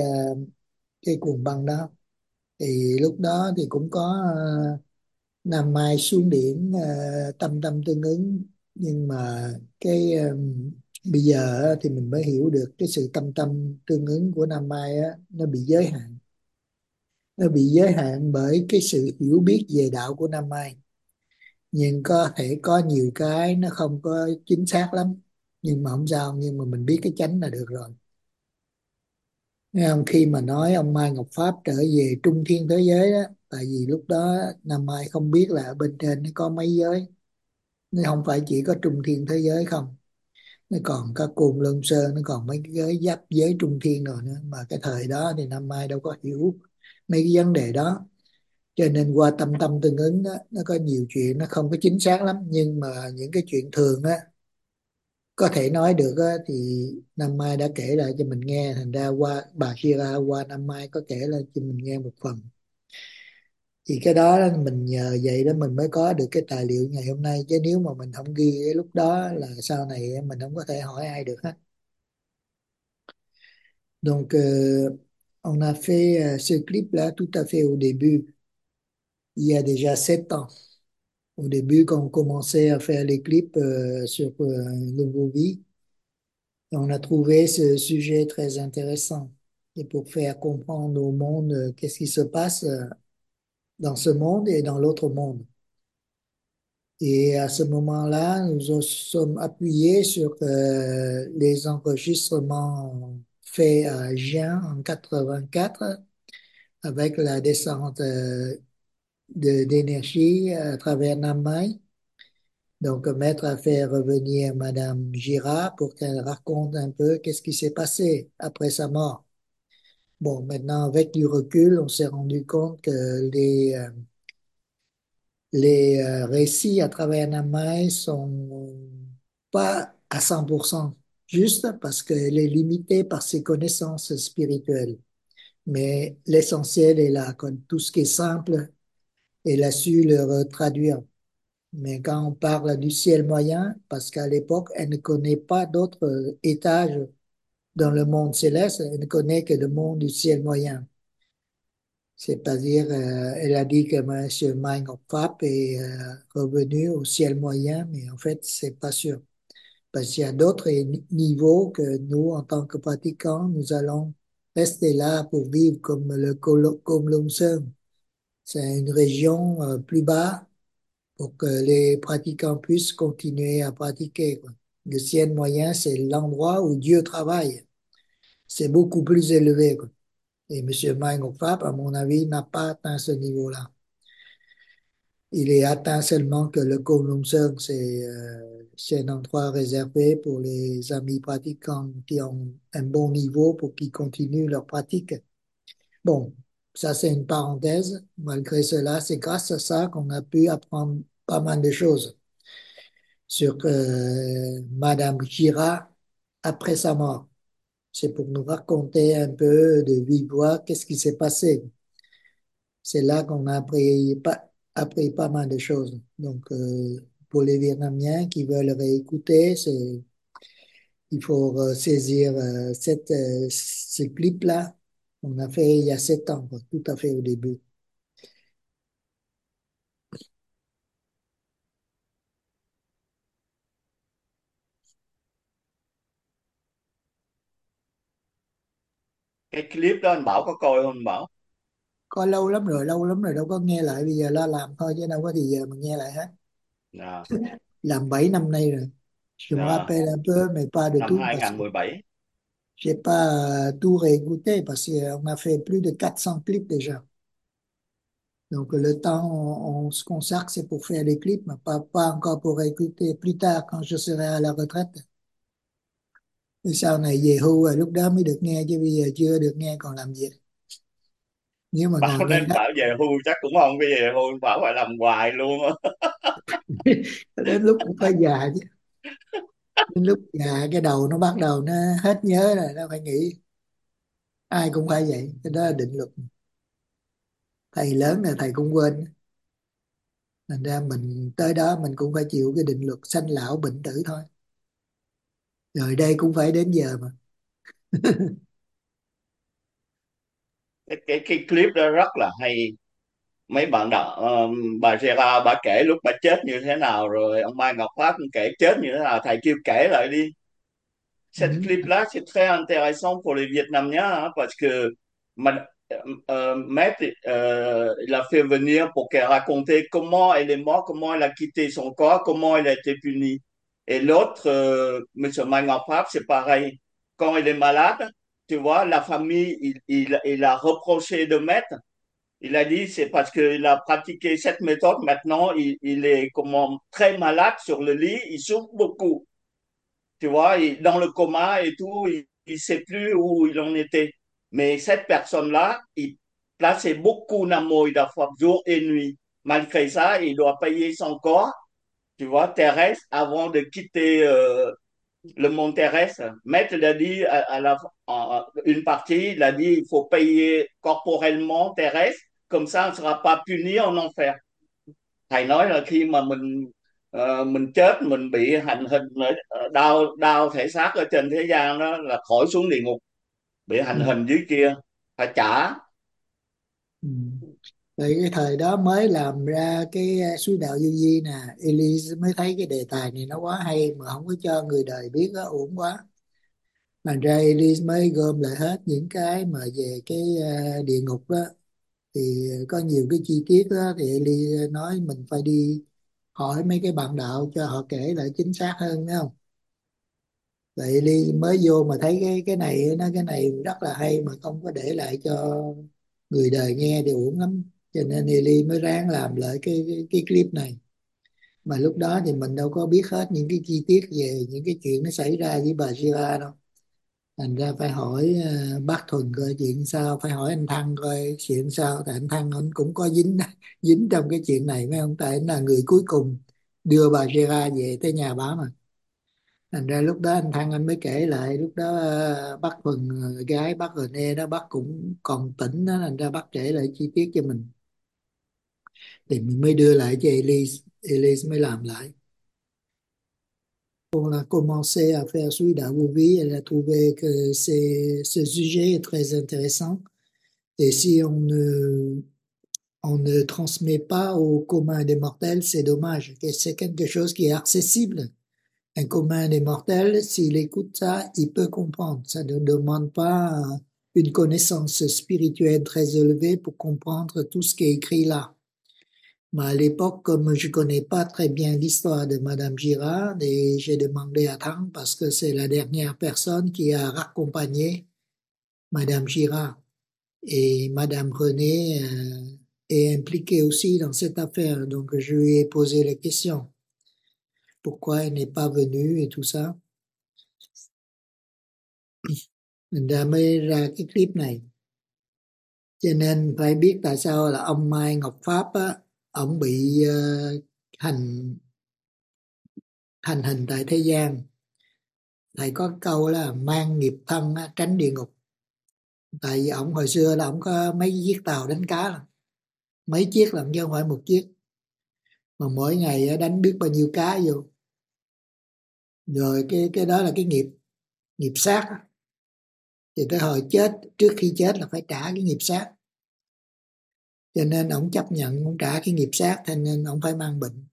cái cuồng băng đó. Thì lúc đó thì cũng có Nam Mai xuống biển tâm tâm tương ứng, nhưng mà bây giờ á, thì mình mới hiểu được cái sự tâm tâm tương ứng của Nam Mai á, nó bị giới hạn. Nó bị giới hạn bởi cái sự hiểu biết về đạo của Nam Mai, nhưng có thể có nhiều cái nó không có chính xác lắm, nhưng mà không sao, nhưng mà mình biết cái chánh là được rồi. Nghe không? Khi mà nói ông Mai Ngọc Pháp trở về trung thiên thế giới đó, tại vì lúc đó Nam Mai không biết là ở bên trên nó có mấy giới, nó không phải chỉ có trung thiên thế giới không, nó còn có Côn Lôn Sơn, nó còn mấy cái giới giáp giới trung thiên rồi nữa, mà cái thời đó thì Nam Mai đâu có hiểu mấy cái vấn đề đó. Cho nên qua tâm tâm tương ứng đó, nó có nhiều chuyện nó không có chính xác lắm, nhưng mà những cái chuyện thường á có thể nói được á, thì Nam Mai đã kể lại cho mình nghe. Thành ra qua bà Shira, qua Nam Mai có kể lại cho mình nghe một phần, thì cái đó mình nhờ vậy đó mình mới có được cái tài liệu ngày hôm nay, chứ nếu mà mình không ghi cái lúc đó là sau này mình không có thể hỏi ai được hết. Donc on a fait ce clip là tout à fait au début, il y a déjà 7 ans. Au début, quand on commençait à faire les clips sur Nouveau Vie, on a trouvé ce sujet très intéressant. Et pour faire comprendre au monde qu'est-ce qui se passe dans ce monde et dans l'autre monde. Et à ce moment-là, nous nous sommes appuyés sur les enregistrements faits à Jeun en 84 avec la descente d'énergie à travers Namai. Donc, Maître a fait revenir Madame Gira pour qu'elle raconte un peu qu'est-ce qui s'est passé après sa mort. Bon, maintenant, avec du recul, on s'est rendu compte que les récits à travers Namai sont pas à 100% juste parce qu'elle est limitée par ses connaissances spirituelles. Mais l'essentiel est là, comme tout ce qui est simple, elle a su le traduire. Mais quand on parle du ciel moyen, parce qu'à l'époque, elle ne connaît pas d'autres étages dans le monde céleste, elle ne connaît que le monde du ciel moyen. C'est-à-dire, elle a dit que M. Mein Pháp est revenu au ciel moyen, mais en fait, c'est pas sûr. Parce qu'il y a d'autres niveaux que nous, en tant que pratiquants, nous allons rester là pour vivre comme comme l'Omsun. C'est une région plus bas pour que les pratiquants puissent continuer à pratiquer, quoi. Le ciel moyen, c'est l'endroit où Dieu travaille. C'est beaucoup plus élevé, quoi. Et M. Maïng Pháp, à mon avis, n'a pas atteint ce niveau-là. Il est atteint seulement que le Kowloon Sung, c'est un endroit réservé pour les amis pratiquants qui ont un bon niveau pour qu'ils continuent leur pratique. Bon, ça c'est une parenthèse. Malgré cela, c'est grâce à ça qu'on a pu apprendre pas mal de choses sur Madame Gira après sa mort. C'est pour nous raconter un peu de vive voix qu'est-ce qui s'est passé. C'est là qu'on a appris pas mal de choses. Donc, pour les Vietnamiens qui veulent réécouter, il faut saisir ce clip-là. On a fait il y a 7 ans, quoi, tout à fait au début. Cái clip đó anh Bảo có coi không anh Bảo? Coi lâu lắm rồi đâu có nghe lại, bây giờ lo làm thôi chứ đâu có thì giờ mà nghe lại hết. Dạ, Làm 7 năm nay rồi. Je me dạ. rappelle un peu, mais pas de Năm tout, parce que 2017. j'ai pas tout réécouté, parce qu'on a fait plus de 400 clips déjà. Donc le temps, on se consacre, c'est pour faire les clips, mais pas encore pour écouter plus tard quand je serai à la retraite. Thì sau này về hưu rồi lúc đó mới được nghe, chứ bây giờ chưa được nghe còn làm gì. Nếu mà ngồi Bảo nghe đến Bảo về hưu chắc cũng không cái về hưu, Bảo phải làm hoài luôn á. đến lúc cũng phải già chứ. Đến lúc già cái đầu nó bắt đầu nó hết nhớ rồi, nó phải nghĩ. Ai cũng phải vậy, cái đó là định luật. Thầy lớn là thầy cũng quên. Thành ra mình tới đó mình cũng phải chịu cái định luật sanh lão bệnh tử thôi. Rồi đây cũng phải đến giờ mà. Cái clip đó rất là hay. Mấy bạn bà Gerard bà kể lúc bà chết như thế nào, rồi ông Mai Ngọc Phát cũng kể chết như thế nào, thầy kêu kể lại đi. Cette Ừ. clip-là, c'est très intéressant pour les Vietnamiens, hein, parce que Maître, il a fait venir pour qu'elle raconte comment elle est morte, comment elle a quitté son corps, comment elle a été punie. Et l'autre, Monsieur Mangap, c'est pareil. Quand il est malade, tu vois, la famille, il a reproché de Maître. Il a dit c'est parce qu'il a pratiqué cette méthode. Maintenant, il est comment, très malade sur le lit, il souffre beaucoup. Tu vois, dans le coma et tout, il sait plus où il en était. Mais cette personne-là, il plaçait beaucoup d'amour jour et nuit. Malgré ça, il doit payer son corps, tu vois, terrestre, avant de quitter le monde terrestre. Maître l'a dit une partie, il a dit il faut payer corporellement terrestre, comme ça on ne sera pas puni en enfer. Thầy nói là khi mà mình chết, mình bị hành hình đau đau thể xác ở trên thế gian đó là khỏi xuống địa ngục, bị hành Ừ. hình dưới kia phải trả. Ừ. Vậy cái thời đó mới làm ra cái suối đạo vô vi nè, Elise mới thấy cái đề tài này nó quá hay mà không có cho người đời biết á, uổng quá. Thành ra Elise mới gom lại hết những cái mà về cái địa ngục đó, thì có nhiều cái chi tiết đó thì Elise nói mình phải đi hỏi mấy cái bạn đạo cho họ kể lại chính xác hơn, phải không? Vậy Elise mới vô mà thấy cái này, nó cái này rất là hay mà không có để lại cho người đời nghe thì uổng lắm, cho nên Ellie mới ráng làm lại cái clip này. Mà lúc đó thì mình đâu có biết hết những cái chi tiết về những cái chuyện nó xảy ra với bà Sheila đâu. Thành ra phải hỏi bác Thuần coi chuyện sao, phải hỏi anh Thăng coi chuyện sao, tại anh Thăng anh cũng có dính dính trong cái chuyện này mấy ông, tại anh là người cuối cùng đưa bà Sheila về tới nhà bà mà. Thành ra lúc đó anh Thăng anh mới kể lại, lúc đó bác Thuần gái bác René đó, bác cũng còn tỉnh đó, thành ra bác kể lại chi tiết cho mình thì mình mới đưa lại cho Elise, Elise mới làm lại. On a commencé à faire celui d'Avovi, elle a trouvé que ce sujet est très intéressant et si on ne transmet pas au commun des mortels, c'est dommage, c'est quelque chose qui est accessible. Un commun des mortels, s'il écoute ça, il peut comprendre. Ça ne demande pas une connaissance spirituelle très élevée pour comprendre tout ce qui est écrit là. Mais à l'époque, comme je connais pas très bien l'histoire de Madame Girard, et j'ai demandé à Thang parce que c'est la dernière personne qui a raccompagné Madame Girard. Et Madame René est impliquée aussi dans cette affaire. Donc je lui ai posé la question. Pourquoi elle n'est pas venue et tout ça. Mình ra mới ra cái clip này. Cho nên phải biết tại sao là ông Mai Ngọc Pháp á, ông bị hành hình tại thế gian. Thầy có câu là mang nghiệp thân á, tránh địa ngục. Tại vì ông hồi xưa là ông có mấy chiếc tàu đánh cá, là mấy chiếc làm chứ không phải một chiếc. mà mỗi ngày đánh biết bao nhiêu cá vô, rồi cái đó là cái nghiệp nghiệp sát á. Thì tới hồi chết, trước khi chết là phải trả cái nghiệp sát, cho nên ông chấp nhận ông trả cái nghiệp sát, cho nên ông phải mang bệnh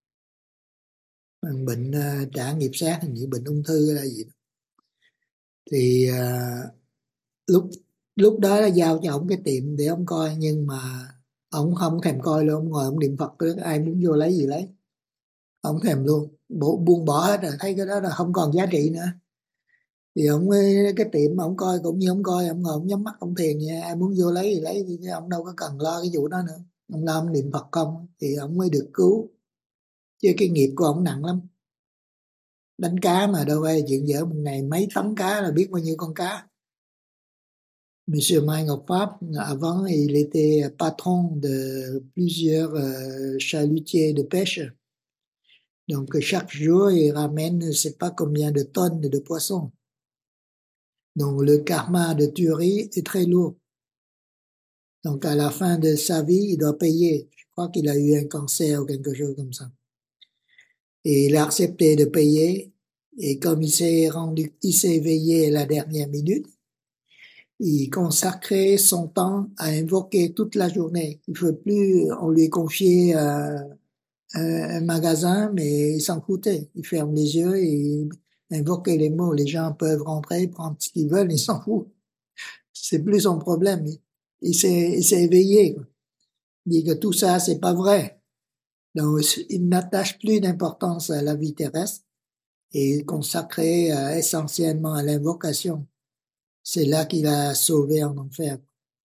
trả nghiệp sát, hình như bệnh ung thư hay là gì đó. Thì lúc lúc đó là giao cho ông cái tiệm để ông coi, nhưng mà ông không thèm coi luôn, ông ngồi ông niệm Phật, ai muốn vô lấy gì lấy, ông thèm luôn, buông bỏ hết rồi, thấy cái đó là không còn giá trị nữa. Thì ông cái tiệm ông coi cũng như ông coi, ông ngồi ông nhắm mắt ông thiền nha, ai muốn vô lấy thì lấy, thì ông đâu có cần lo cái vụ đó nữa, ông lo ông niệm Phật không thì ông mới được cứu. Chứ cái nghiệp của ông nặng lắm, đánh cá mà đâu phải chuyện dở, một ngày mấy tấn cá là biết bao nhiêu con cá. Monsieur Mai Ngọc Pháp, avant, il était patron de plusieurs chalutiers de pêche. Donc, chaque jour, il ramène je ne sais pas combien de tonnes de poissons. Donc, le karma de tuerie est très lourd. Donc, à la fin de sa vie, il doit payer. Je crois qu'il a eu un cancer ou quelque chose comme ça. Et il a accepté de payer. Et comme il s'est éveillé à la dernière minute, il consacrait son temps à invoquer toute la journée. Il faut plus, on lui confiait un magasin, mais il s'en foutait. Il ferme les yeux et il invoquait les mots. Les gens peuvent rentrer, prendre ce qu'ils veulent, il s'en fout. C'est plus son problème. Il s'est éveillé, quoi. Il dit que tout ça, c'est pas vrai. Donc, il n'attache plus d'importance à la vie terrestre et il consacrait essentiellement à l'invocation. C'est là qu'il a sauvé en enfer.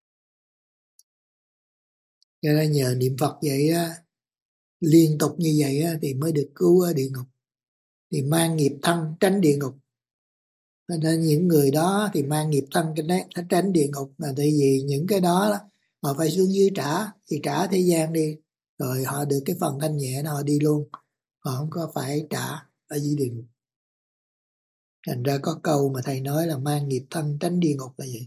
Cho nên nhờ niệm Phật vậy á, liên tục như vậy á, thì mới được cứu ở địa ngục, thì mang nghiệp thân tránh địa ngục. Cho nên những người đó thì mang nghiệp thân tránh địa ngục, là tại vì những cái đó họ phải xuống dưới trả, thì trả thế gian đi, rồi họ được cái phần thanh nhẹ đó họ đi luôn, họ không có phải trả ở dưới địa ngục. Thành ra có câu mà thầy nói là mang nghiệp thân tránh địa ngục là vậy.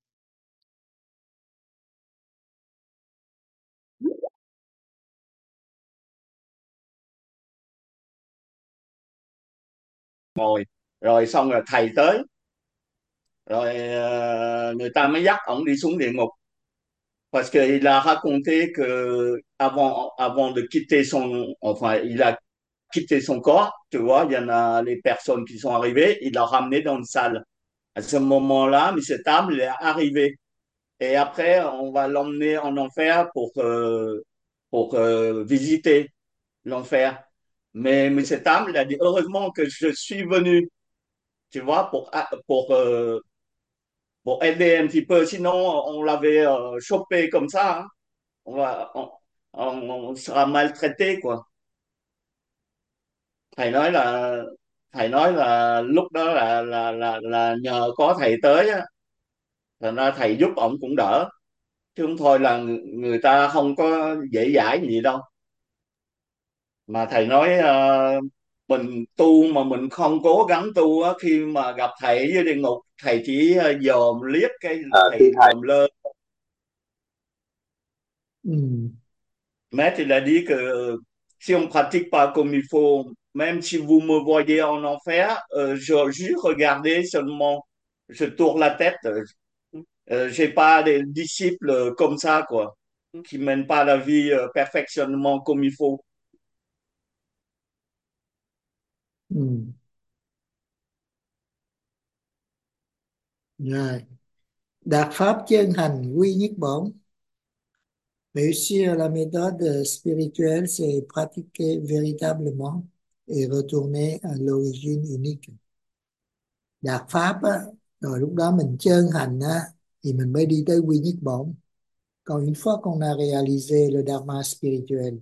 Ngồi rồi xong rồi thầy tới, rồi người ta mới dắt ổng đi xuống địa ngục. Parce qu'il a raconté que avant de quitter enfin, il a quitté son corps, tu vois, il y en a les personnes qui sont arrivées, il l'a ramené dans une salle. À ce moment-là, M. Tam il est arrivé. Et après, on va l'emmener en enfer pour visiter l'enfer. Mais M. Tam, il a dit, heureusement que je suis venu, tu vois, pour aider un petit peu. Sinon, on l'avait chopé comme ça, hein. On va, on sera maltraité, quoi. Thầy nói là thầy nói là lúc đó là nhờ có thầy tới á, thành ra thầy giúp ổng cũng đỡ, chứ không thôi là người ta không có dễ dãi gì đâu. Mà thầy nói mình tu mà mình không cố gắng tu á, khi mà gặp thầy ở dưới địa ngục, thầy chỉ dòm liếc cái thầy lờm lơ. Maître il a dit que si on pratique pas comme il faut, même si vous me voyez en enfer, je juste regarder seulement, je tourne la tête. J'ai pas des disciples comme ça, quoi, qui mènent pas la vie perfectionnement comme il faut. Rồi, đạt pháp chân hành quy nhất bổn. Réussir la méthode spirituelle, c'est pratiquer véritablement et retourner à l'origine unique. Đạt pháp á, rồi lúc đó mình chân hành á, thì mình mới đi tới quy nhất bổn. Còn une fois qu'on a réalisé le dharma spirituel,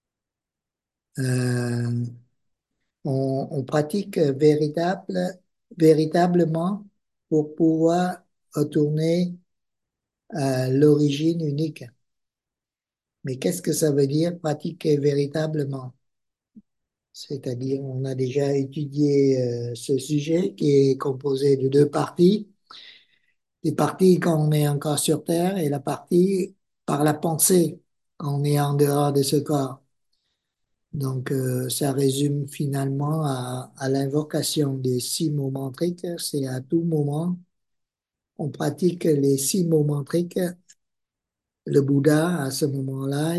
on pratique véritablement pour pouvoir retourner à l'origine unique. Mais qu'est-ce que ça veut dire pratiquer véritablement? C'est-à-dire, on a déjà étudié ce sujet qui est composé de deux parties. Les parties quand on est encore sur Terre et la partie par la pensée quand on est en dehors de ce corps. Donc, ça résume finalement à l'invocation des 6 mots mantriques. C'est à tout moment, on pratique les 6 mots mantriques. Le Bouddha, à ce moment-là,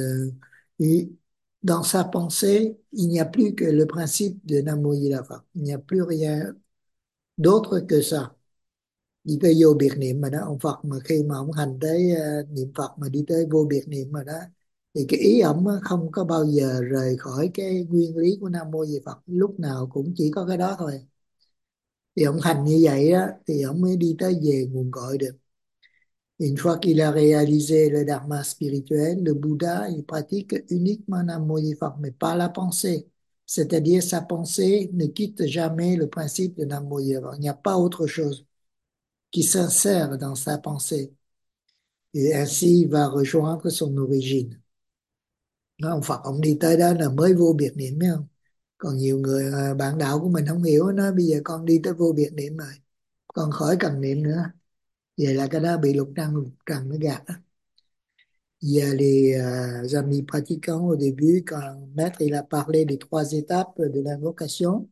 dans sa pensée, il n'y a plus que le principe de Namo Yi La Phật. Il n'y a plus rien d'autre que ça. Đi tới vô biệt niệm mà đó, ông Phật mà khi mà ông hành tới niệm Phật mà đi tới vô biệt niệm mà đó, thì cái ý ông á, không có bao giờ rời khỏi cái nguyên lý của Nam Mô Di Phật, lúc nào cũng chỉ có cái đó thôi. Thì ông hành như vậy đó thì ông mới đi tới về nguồn cội được. Une fois qu'il a réalisé le dharma spirituel, le Bouddha, il pratique uniquement Nam Mô Di Phật, mais pas la pensée. C'est-à-dire sa pensée ne quitte jamais le principe de Nam Mô Di Phật. Il n'y a pas autre chose qui s'insère dans sa pensée. Et ainsi il va rejoindre son origine. Nó, ông Phật ông đi tới đó là mới vô biệt niệm, thấy không? Còn nhiều người bạn đạo của mình không hiểu, nó bây giờ con đi tới vô biệt niệm rồi, con khỏi cần niệm nữa. Vậy là cái đó bị lục trần nó gạt đó. Il y a les amis pratiquants au début, quand Maître il a parlé des 3 étapes de l'invocation,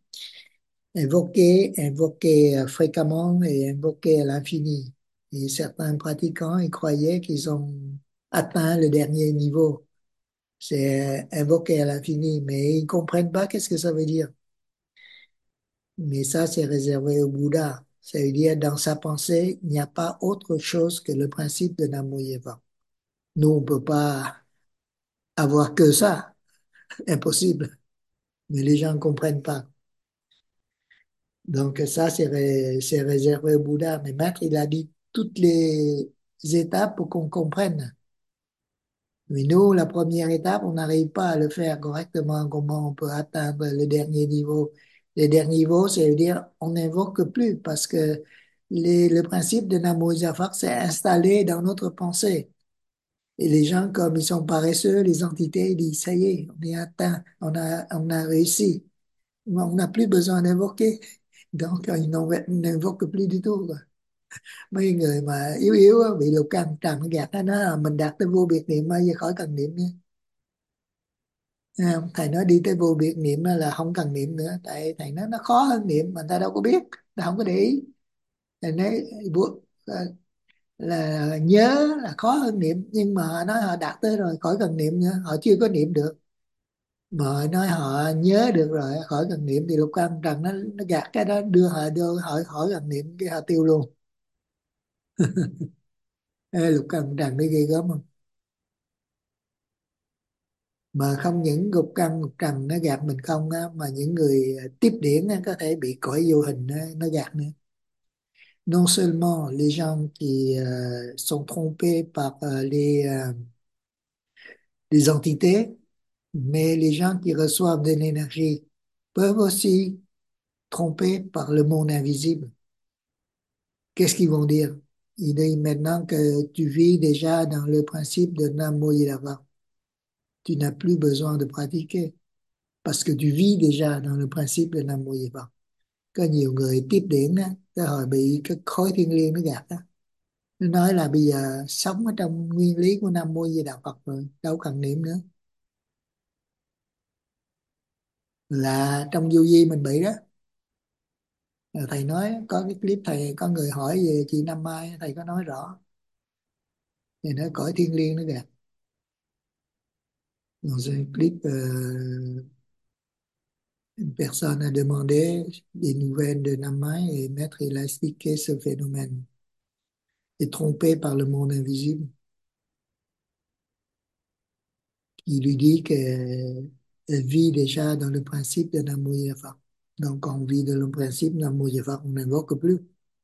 invoquer fréquemment et invoquer à l'infini. Et certains pratiquants ils croyaient qu'ils ont atteint le dernier niveau, c'est invoquer à l'infini, mais ils ne comprennent pas qu'est-ce que ça veut dire. Mais ça, c'est réservé au Bouddha. Ça veut dire, dans sa pensée, il n'y a pas autre chose que le principe de Namo Yeva. Nous, on ne peut pas avoir que ça. Impossible. Mais les gens ne comprennent pas. Donc ça, c'est réservé au Bouddha. Mais Maître, il a dit toutes les étapes pour qu'on comprenne. Mais nous, la première étape, on n'arrive pas à le faire correctement. Comment on peut atteindre le dernier niveau? Le dernier niveau, c'est-à-dire on n'invoque plus parce que le principe de Namo Zafar s'est installé dans notre pensée. Et les gens, comme ils sont paresseux, les entités, ils disent, ça y est, on est atteint, on a réussi. On n'a plus besoin d'invoquer. Donc, ils n'invoquent plus du tout, quoi. Mấy người mà yếu yếu á, bị lục căn trần nó gạt nó nói là mình đạt tới vô biệt niệm bây giờ khỏi cần niệm nữa. Thấy không? Thầy nói đi tới vô biệt niệm là không cần niệm nữa, tại thầy nói nó khó hơn niệm mà người ta đâu có biết, ta không có để ý. Thầy nói là nhớ là khó hơn niệm, nhưng mà họ nói họ đạt tới rồi khỏi cần niệm nữa, họ chưa có niệm được mà họ nói họ nhớ được rồi khỏi cần niệm, thì lục căn trần nó gạt cái đó, đưa họ khỏi cần niệm cái họ tiêu luôn. Ê, lục căn trần nó ghê gớm không? Mà không những gục căn ngục trần nó gạt mình không á, mà những người tiếp điển á, có thể bị cõi vô hình nó gạt nữa. Non seulement les gens qui sont trompés par les entités, mais les gens qui reçoivent de l'énergie peuvent aussi tromper par le monde invisible. Qu'est-ce qu'ils vont dire? Ils disent maintenant que tu vis déjà dans le principe de Namo Yidava, tu n'as plus besoin de pratiquer parce que tu vis déjà dans le principe de Nam Mô Di Phật. Có nhiều người tiếp điển á, cái hồi bị cái khối thiên liêng nó gạt á, nó nói là bây giờ sống ở trong nguyên lý của Nam Mô Di Đà Phật rồi, đâu cần niệm nữa. Là trong vô vi mình bị đó. Rồi thầy nói có cái clip thầy có người hỏi về chị Năm Mai, thầy có nói rõ. Thầy nói cõi thiên liêng nó gạt. Dans un clip, une personne a demandé des nouvelles de Nam Mai et Maître il a expliqué ce phénomène. Est trompé par le monde invisible. Il lui dit qu'elle vit déjà dans le principe de Namo Yafa. Donc, quand on vit dans le principe de Namo Yafa, on n'invoque plus.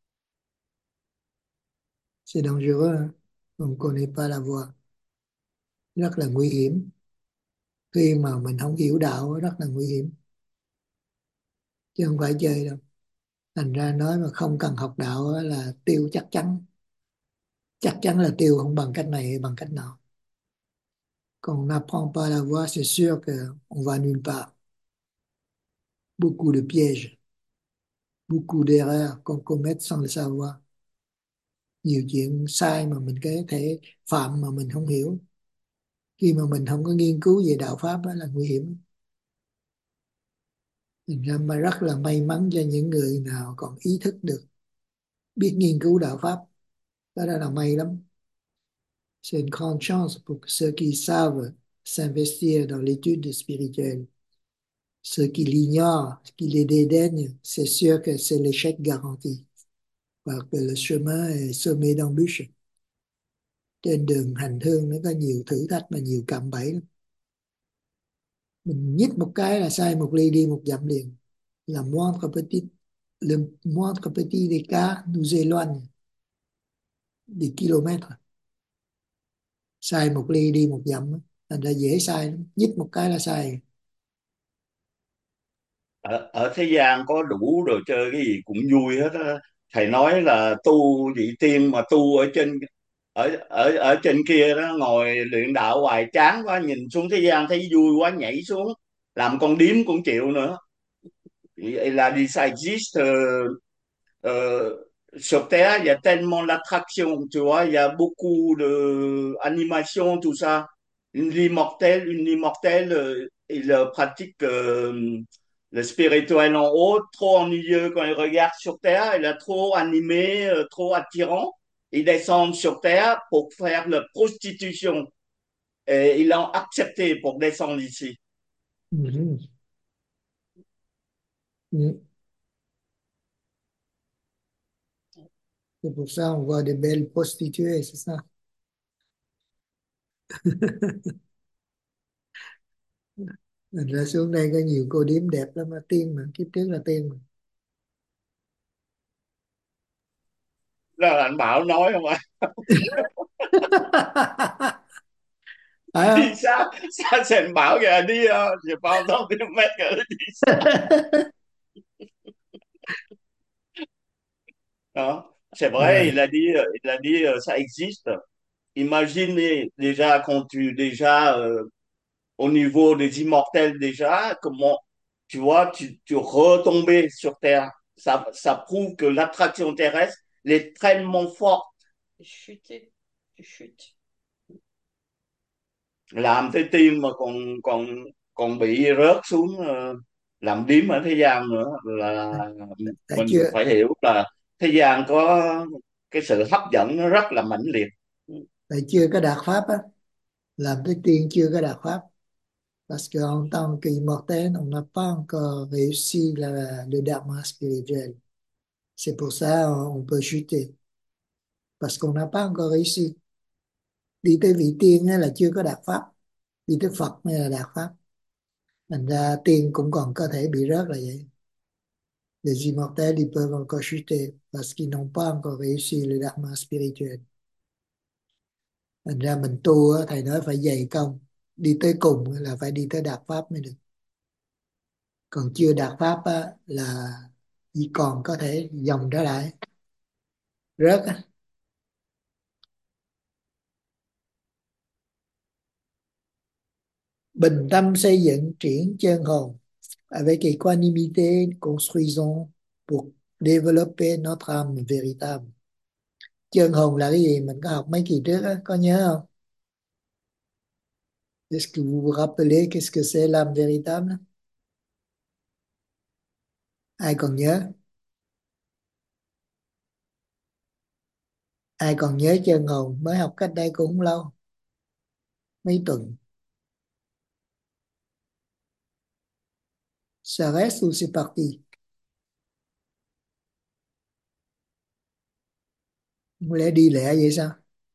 C'est dangereux, hein? On ne connaît pas la voie. Rất là nguy hiểm. Khi mà mình không hiểu đạo, rất là nguy hiểm. Chứ không phải chơi đâu. Thành ra nói mà không cần học đạo là tiêu chắc chắn. Chắc chắn là tiêu không bằng cách này bằng cách nào. Quand on n'apprend pas la voie, c'est sûr qu'on va nulle part. Beaucoup de pièges, beaucoup d'erreurs qu'on commet sans le savoir. Nhiều chuyện sai mà mình có thể phạm mà mình không hiểu. Khi mà mình không có nghiên cứu về đạo Pháp đó là nguy hiểm. Thành ra mà rất là may mắn cho những người nào còn ý thức được, biết nghiên cứu đạo Pháp. Đó là may lắm. C'est une grande chance pour ceux qui savent s'investir dans l'étude spirituelle. Ceux qui l'ignorent, qui les dédaignent, c'est sûr que c'est l'échec garanti. Parce que le chemin est semé d'embûches. Trên đường hành hương nó có nhiều thử thách và nhiều cạm bẫy lắm. Mình nhích một cái là sai một ly đi một dặm liền. Le moindre petit écart nous éloigne des kilomètres. Sai một ly đi một dặm, thành ra dễ sai lắm. Nhích một cái là sai. Ở thế gian có đủ đồ chơi cái gì cũng vui hết á. Thầy nói là tu vị tiên mà tu ở trên, ở trên kia đó, ngồi luyện đạo hoài chán quá, nhìn xuống thế gian thấy vui quá nhảy xuống làm con điếm cũng chịu nữa. La vie ça existe, sur Terre il y a tellement d'attractions, tu vois, il y a beaucoup de animation, tout ça. Une immortelle, il pratique le spirituel en haut, trop ennuyeux quand il regarde sur Terre, il est trop animé, trop attirant. Il descend sur Terre pour faire la prostitution. Et ils l'ont accepté pour descendre ici. Ừ. Ừ. C'est pour ça on voit des belles prostituées, c'est ça. Mình ra xuống đây có nhiều cô điếm đẹp lắm mà tiên mà, kiếp trước là tiên mà. Đó là anh Bảo nói không ạ? Phải Đi không? xa, xa Sền Bảo kìa, đi je parle dans des mètres, đi xa. Đó. C'est vrai, Rồi, il a dit ça existe. Imaginez déjà quand tu déjà au niveau des immortels déjà comment tu vois tu retombais sur terre. Ça prouve que l'attraction terrestre elle est tellement forte. Chuter, tu chutes. Làm tới tim mà còn còn còn bị rớt xuống làm điếm ở thế gian nữa là tại mình chưa phải hiểu là thế gian có cái sự hấp dẫn nó rất là mãnh liệt. tại chưa có đạt pháp á, làm tới tiên chưa có đạt pháp. Parce qu'en tant qu'immortel, on n'a pas encore réussi le dharma spirituel. C'est pour ça on peut chuter. Parce qu'on n'a pas encore réussi. Đi tới vị tiên á là chưa có đạt pháp. Đi tới Phật mới là đạt pháp. Thành ra tiên cũng còn có thể bị rớt là vậy. Les immortels, ils peuvent encore chuter parce qu'ils n'ont pas encore réussi le dharma spirituel. Thành ra mình tu á, thầy nói phải dày công. Đi tới cùng là phải đi tới đạt pháp mới được. Còn chưa đạt pháp á, là chỉ còn có thể dòng trở lại. Rớt á. Bình tâm xây dựng triển chân hồn. Avec équanimité, construisons pour développer notre âme véritable. Chân hồn là cái gì? Mình có học mấy kỳ trước á, có nhớ không? Est-ce que vous vous rappelez qu'est-ce que c'est l'âme véritable? Ai còn nhớ? Ai còn nhớ chân hồn? Mới học cách đây cũng không lâu. Mấy tuần. Ça reste ou c'est parti? Không lẽ đi lẹ vậy sao?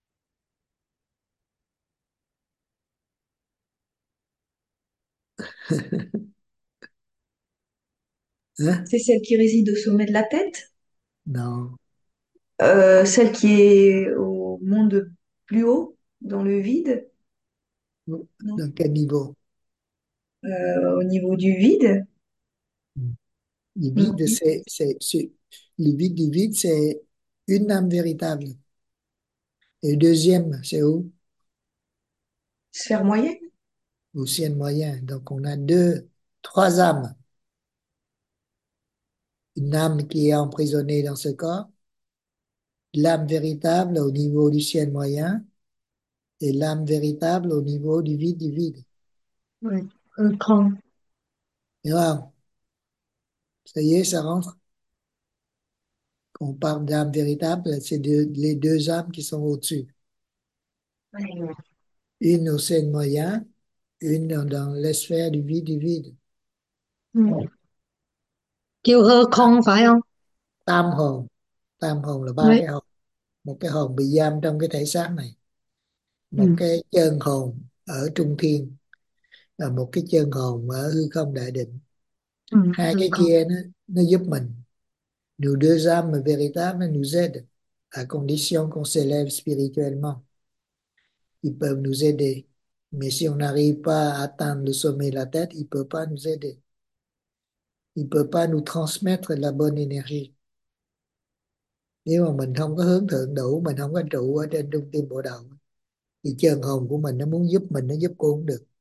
Hả? C'est celle qui réside au sommet de la tête, Non. celle qui est au monde plus haut, dans le vide, non? Dans quel niveau? Au niveau du vide, Le non. vide, le vide du vide, c'est une âme véritable. Et le deuxième, c'est où? Sphère moyenne, Au ciel moyen. Donc, on a trois âmes. Une âme qui est emprisonnée dans ce corps, l'âme véritable au niveau du ciel moyen, et l'âme véritable au niveau du vide du vide. Oui. Không. Et voilà, ça y est, ça rentre. Quand on parle d'âme véritable, c'est les deux âmes qui sont au-dessus. Une au sein moyen, une dans les sphères du vide du vide. Ừ. Kêu hư không phải không? Tam hồn, tam hồn là ba Oui. cái hồn. Một cái hồn bị giam trong cái thể xác này, Ừ. một cái chân hồn ở trung thiên và một cái chân hồn ở hư không đại định. Ừ. Hai Hư cái không. kia nó giúp mình. Nos deux âmes véritables nous aident à condition qu'on s'élève spirituellement. Ils peuvent nous aider. Mais si on n'arrive pas à atteindre le sommet de la tête, ils ne peuvent pas nous aider. Ils ne peuvent pas nous transmettre la bonne énergie. Nếu mà mình không có hướng thượng đủ, mình không có trụ ở trên trung tâm bộ đầu, thì chân hồn của mình nó muốn giúp mình, nó giúp cô không được.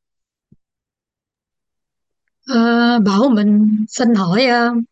Ờ, Bảo mình xin hỏi,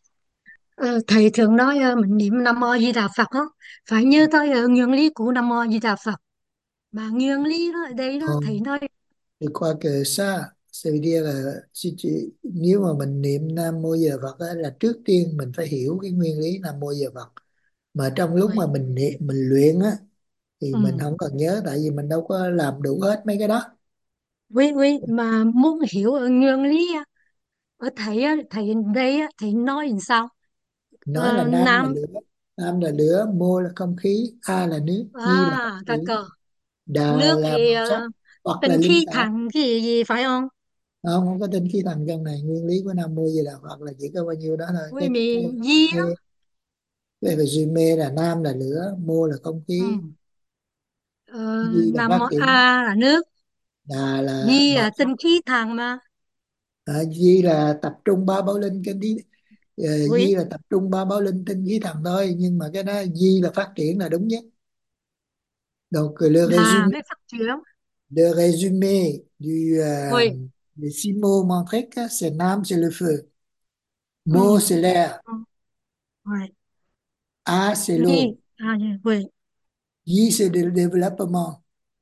thầy thường nói mình niệm Nam Mô Di Đà Phật á, phải nhớ tới nguyên lý của Nam Mô Di Đà Phật. Mà nguyên lý đó ở đây đó Không, thầy nói. je crois que ça veut dire là nếu mà mình niệm Nam Mô Di Đà Phật á, là trước tiên mình phải hiểu cái nguyên lý Nam Mô Di Đà Phật. Mà trong lúc mà Oui. mình niệm, mình luyện á, thì Ừ. mình không cần nhớ, tại vì mình đâu có làm đủ hết mấy cái đó. Oui, oui, mà muốn hiểu nguyên lý á, ở thầy á, thầy đây á, thầy nói làm sao? Nói là nam là Nam. lửa, nam là lửa, mô là không khí, a là nước, di là phát triển, D'accord. đà Nước là thì màu sắc, Phật là tinh linh khí cảm. thần cái gì phải không? Không, không có tinh khí thần trong này. Nguyên lý của Nam Mô Di Đà Phật là chỉ có bao nhiêu đó thôi. Với Cái mì di đó. cái resume là nam là lửa, mô là không Ừ. khí, di là Nam phát mô triển, A là nước, đà là di màu là sắc, tinh khí thần mà. di là tập trung ba bảo linh cái đi. Di Oui. là tập trung ba bảo linh tinh khí thần thôi, nhưng mà cái đó di là phát triển là đúng nhất. Donc À, cái phát triển. le résumé Oui. des six mots mantriques, c'est Nam, c'est le feu. Ừ. Mo, c'est l'air. Ừ. Oui. A, c'est Di. l'eau. Oui. Yi, c'est le développement.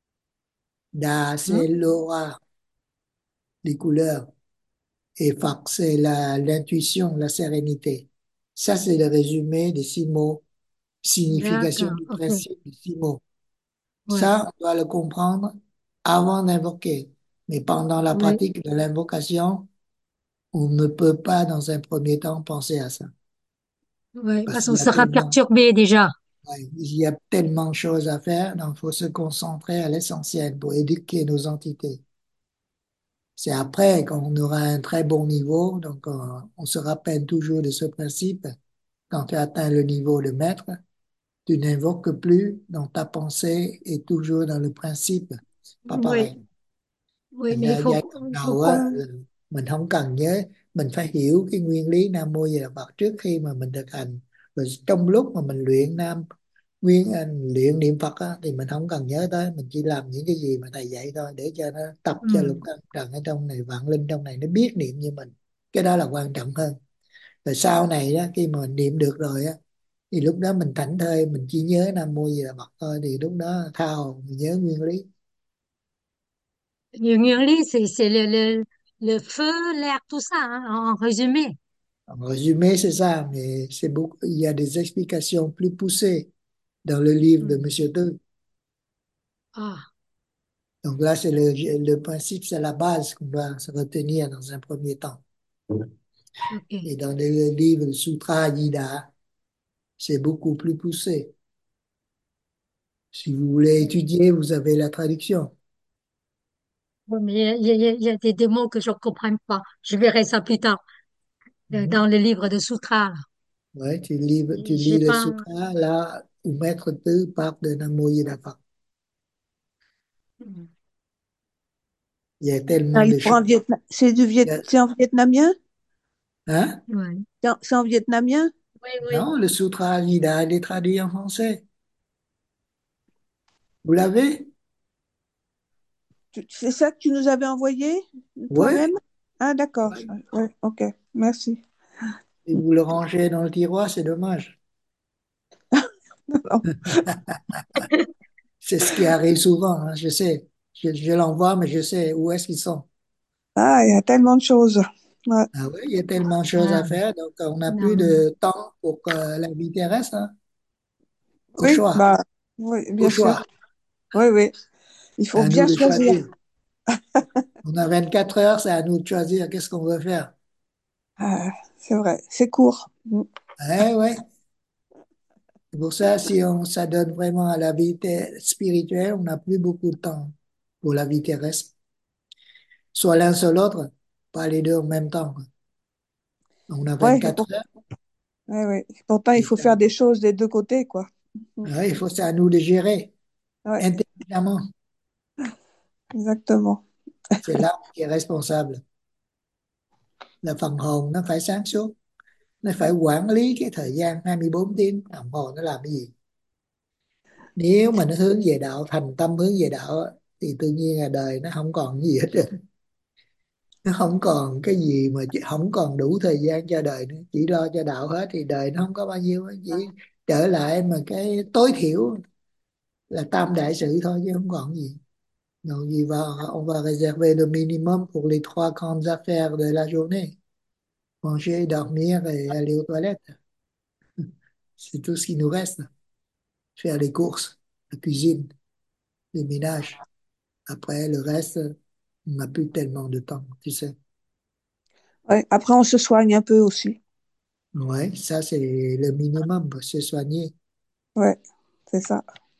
Da, Ừ. c'est l'aura, les couleurs. Et Fak, c'est l'intuition, la sérénité. Ça, c'est le résumé des six mots, signification D'accord. du Ok. principe des six mots. Oui. Ça, on doit le comprendre avant d'invoquer. Mais pendant la Oui. pratique de l'invocation, on ne peut pas, dans un premier temps, penser à ça. Oui. Parce Parce qu'il qu'on y a sera tellement, perturbé déjà. ouais, il y a tellement de choses à faire, donc il faut se concentrer à l'essentiel pour éduquer nos entités. C'est après qu'on aura un très bon niveau, donc on se rappelle toujours de ce principe. Quand tu atteins le niveau de maître, tu n'invoques plus, donc ta pensée est toujours dans le principe. Pas Oui. pareil. Oui, Thành mais ra giai đoạn il faut đầu á, qu'on. là mình không cần nhớ, mình phải hiểu cái nguyên lý Nam Mô Di Đà Phật trước khi mà mình thực hành. Rồi trong lúc mà mình luyện luyện niệm Phật á, thì mình không cần nhớ tới, mình chỉ làm những cái gì mà thầy dạy thôi, để cho nó tập cho lục Ừ. căn trần ở trong này, vạn linh trong này nó biết niệm như mình. Cái đó là quan trọng hơn. Rồi sau này á, khi mà mình niệm được rồi á, thì lúc đó mình thảnh thơi, mình chỉ nhớ Nam Mô Di Đà Phật thôi, thì lúc đó tha hồ mình nhớ nguyên lý. Le Murli, c'est le feu, l'air, tout ça, hein, en résumé. En résumé, c'est ça, mais c'est beaucoup, il y a des explications plus poussées dans le livre de Mm. Monsieur Deux. Ah, Donc là, c'est le principe, c'est la base qu'on doit se retenir dans un premier temps. ok. Et dans le livre Sutra Adida, c'est beaucoup plus poussé. Si vous voulez étudier, vous avez la traduction. Bon, mais il y a des mots que je ne comprends pas. Je verrai ça plus tard, Mhm. dans le livre de Sutra, là. Ouais, tu lis J'ai le pas. sutra, là où Maître Deux parle de Namo Yidapa. Mm. Il y a Ah, tellement il de faut en choses. C'est en vietnamien? Hein? Ouais. C'est en vietnamien? Oui, oui. Non, le sutra Adida, il est traduit en français. Vous l'avez? C'est ça que tu nous avais envoyé toi-même? Oui. Ah, d'accord. Ouais. Ouais, ok, merci. Si vous le rangez dans le tiroir, c'est dommage. Non. C'est ce qui arrive souvent, hein, je sais. Je l'envoie, mais je sais où est-ce qu'ils sont. Ah, il y a tellement de choses. Ouais. Ah oui, il y a tellement de choses à à, faire, donc on n'a plus non. de temps pour la vie terrestre, hein. Au Oui, choix, bah, oui, au bien sûr. choix. Oui, oui. Il faut À nous bien de choisir. choisir. On a 24 heures, c'est à nous de choisir qu'est-ce qu'on veut faire. Ah, c'est vrai, c'est court. Mm. Eh ouais. C'est pour ça, si on s'adonne vraiment à la vie spirituelle, on n'a plus beaucoup de temps pour la vie terrestre. Soit l'un, soit l'autre, pas les deux en même temps, quoi. On a Ouais, 24 heures. ouais, ouais. Pourtant, il Et faut faire des choses des deux côtés, quoi. Mm. ouais, il faut, c'est à nous de gérer Ouais, intelligemment. exactement. C'est l'âme qui est responsable. Là phần hồn nó phải sáng suốt, nó phải quản lý cái thời gian 24 tiếng đồng hồ nó làm cái gì. Nếu mà nó hướng về đạo, thành tâm hướng về đạo á, thì tự nhiên là đời nó không còn gì hết trơn. Nó không còn cái gì mà không còn đủ thời gian cho đời nữa, chỉ lo cho đạo hết thì đời nó không có bao nhiêu, chỉ trở lại mà cái tối thiểu là tam đại sự thôi chứ không còn gì. Donc on va réserver le minimum pour les trois grandes affaires de la journée: manger, dormir et aller aux toilettes. C'est tout ce qui nous reste. Faire les courses, la cuisine, les ménages. Après, le reste, on n'a plus tellement de temps, tu sais. Ouais. Après, on se soigne un peu aussi. Ouais, ça, c'est le minimum pour se soigner. Ouais, c'est ça.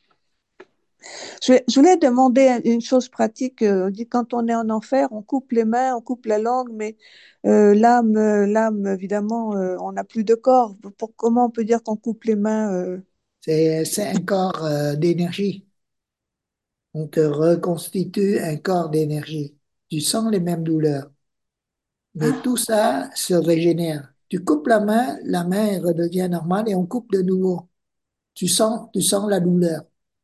Je voulais demander une chose pratique. On dit quand on est en enfer, on coupe les mains, on coupe la langue, mais l'âme, évidemment, on n'a plus de corps. Comment on peut dire qu'on coupe les mains C'est un corps d'énergie. On te reconstitue un corps d'énergie. Tu sens les mêmes douleurs, mais tout ça se régénère. Tu coupes la main redevient normale et on coupe de nouveau. Tu sens la douleur.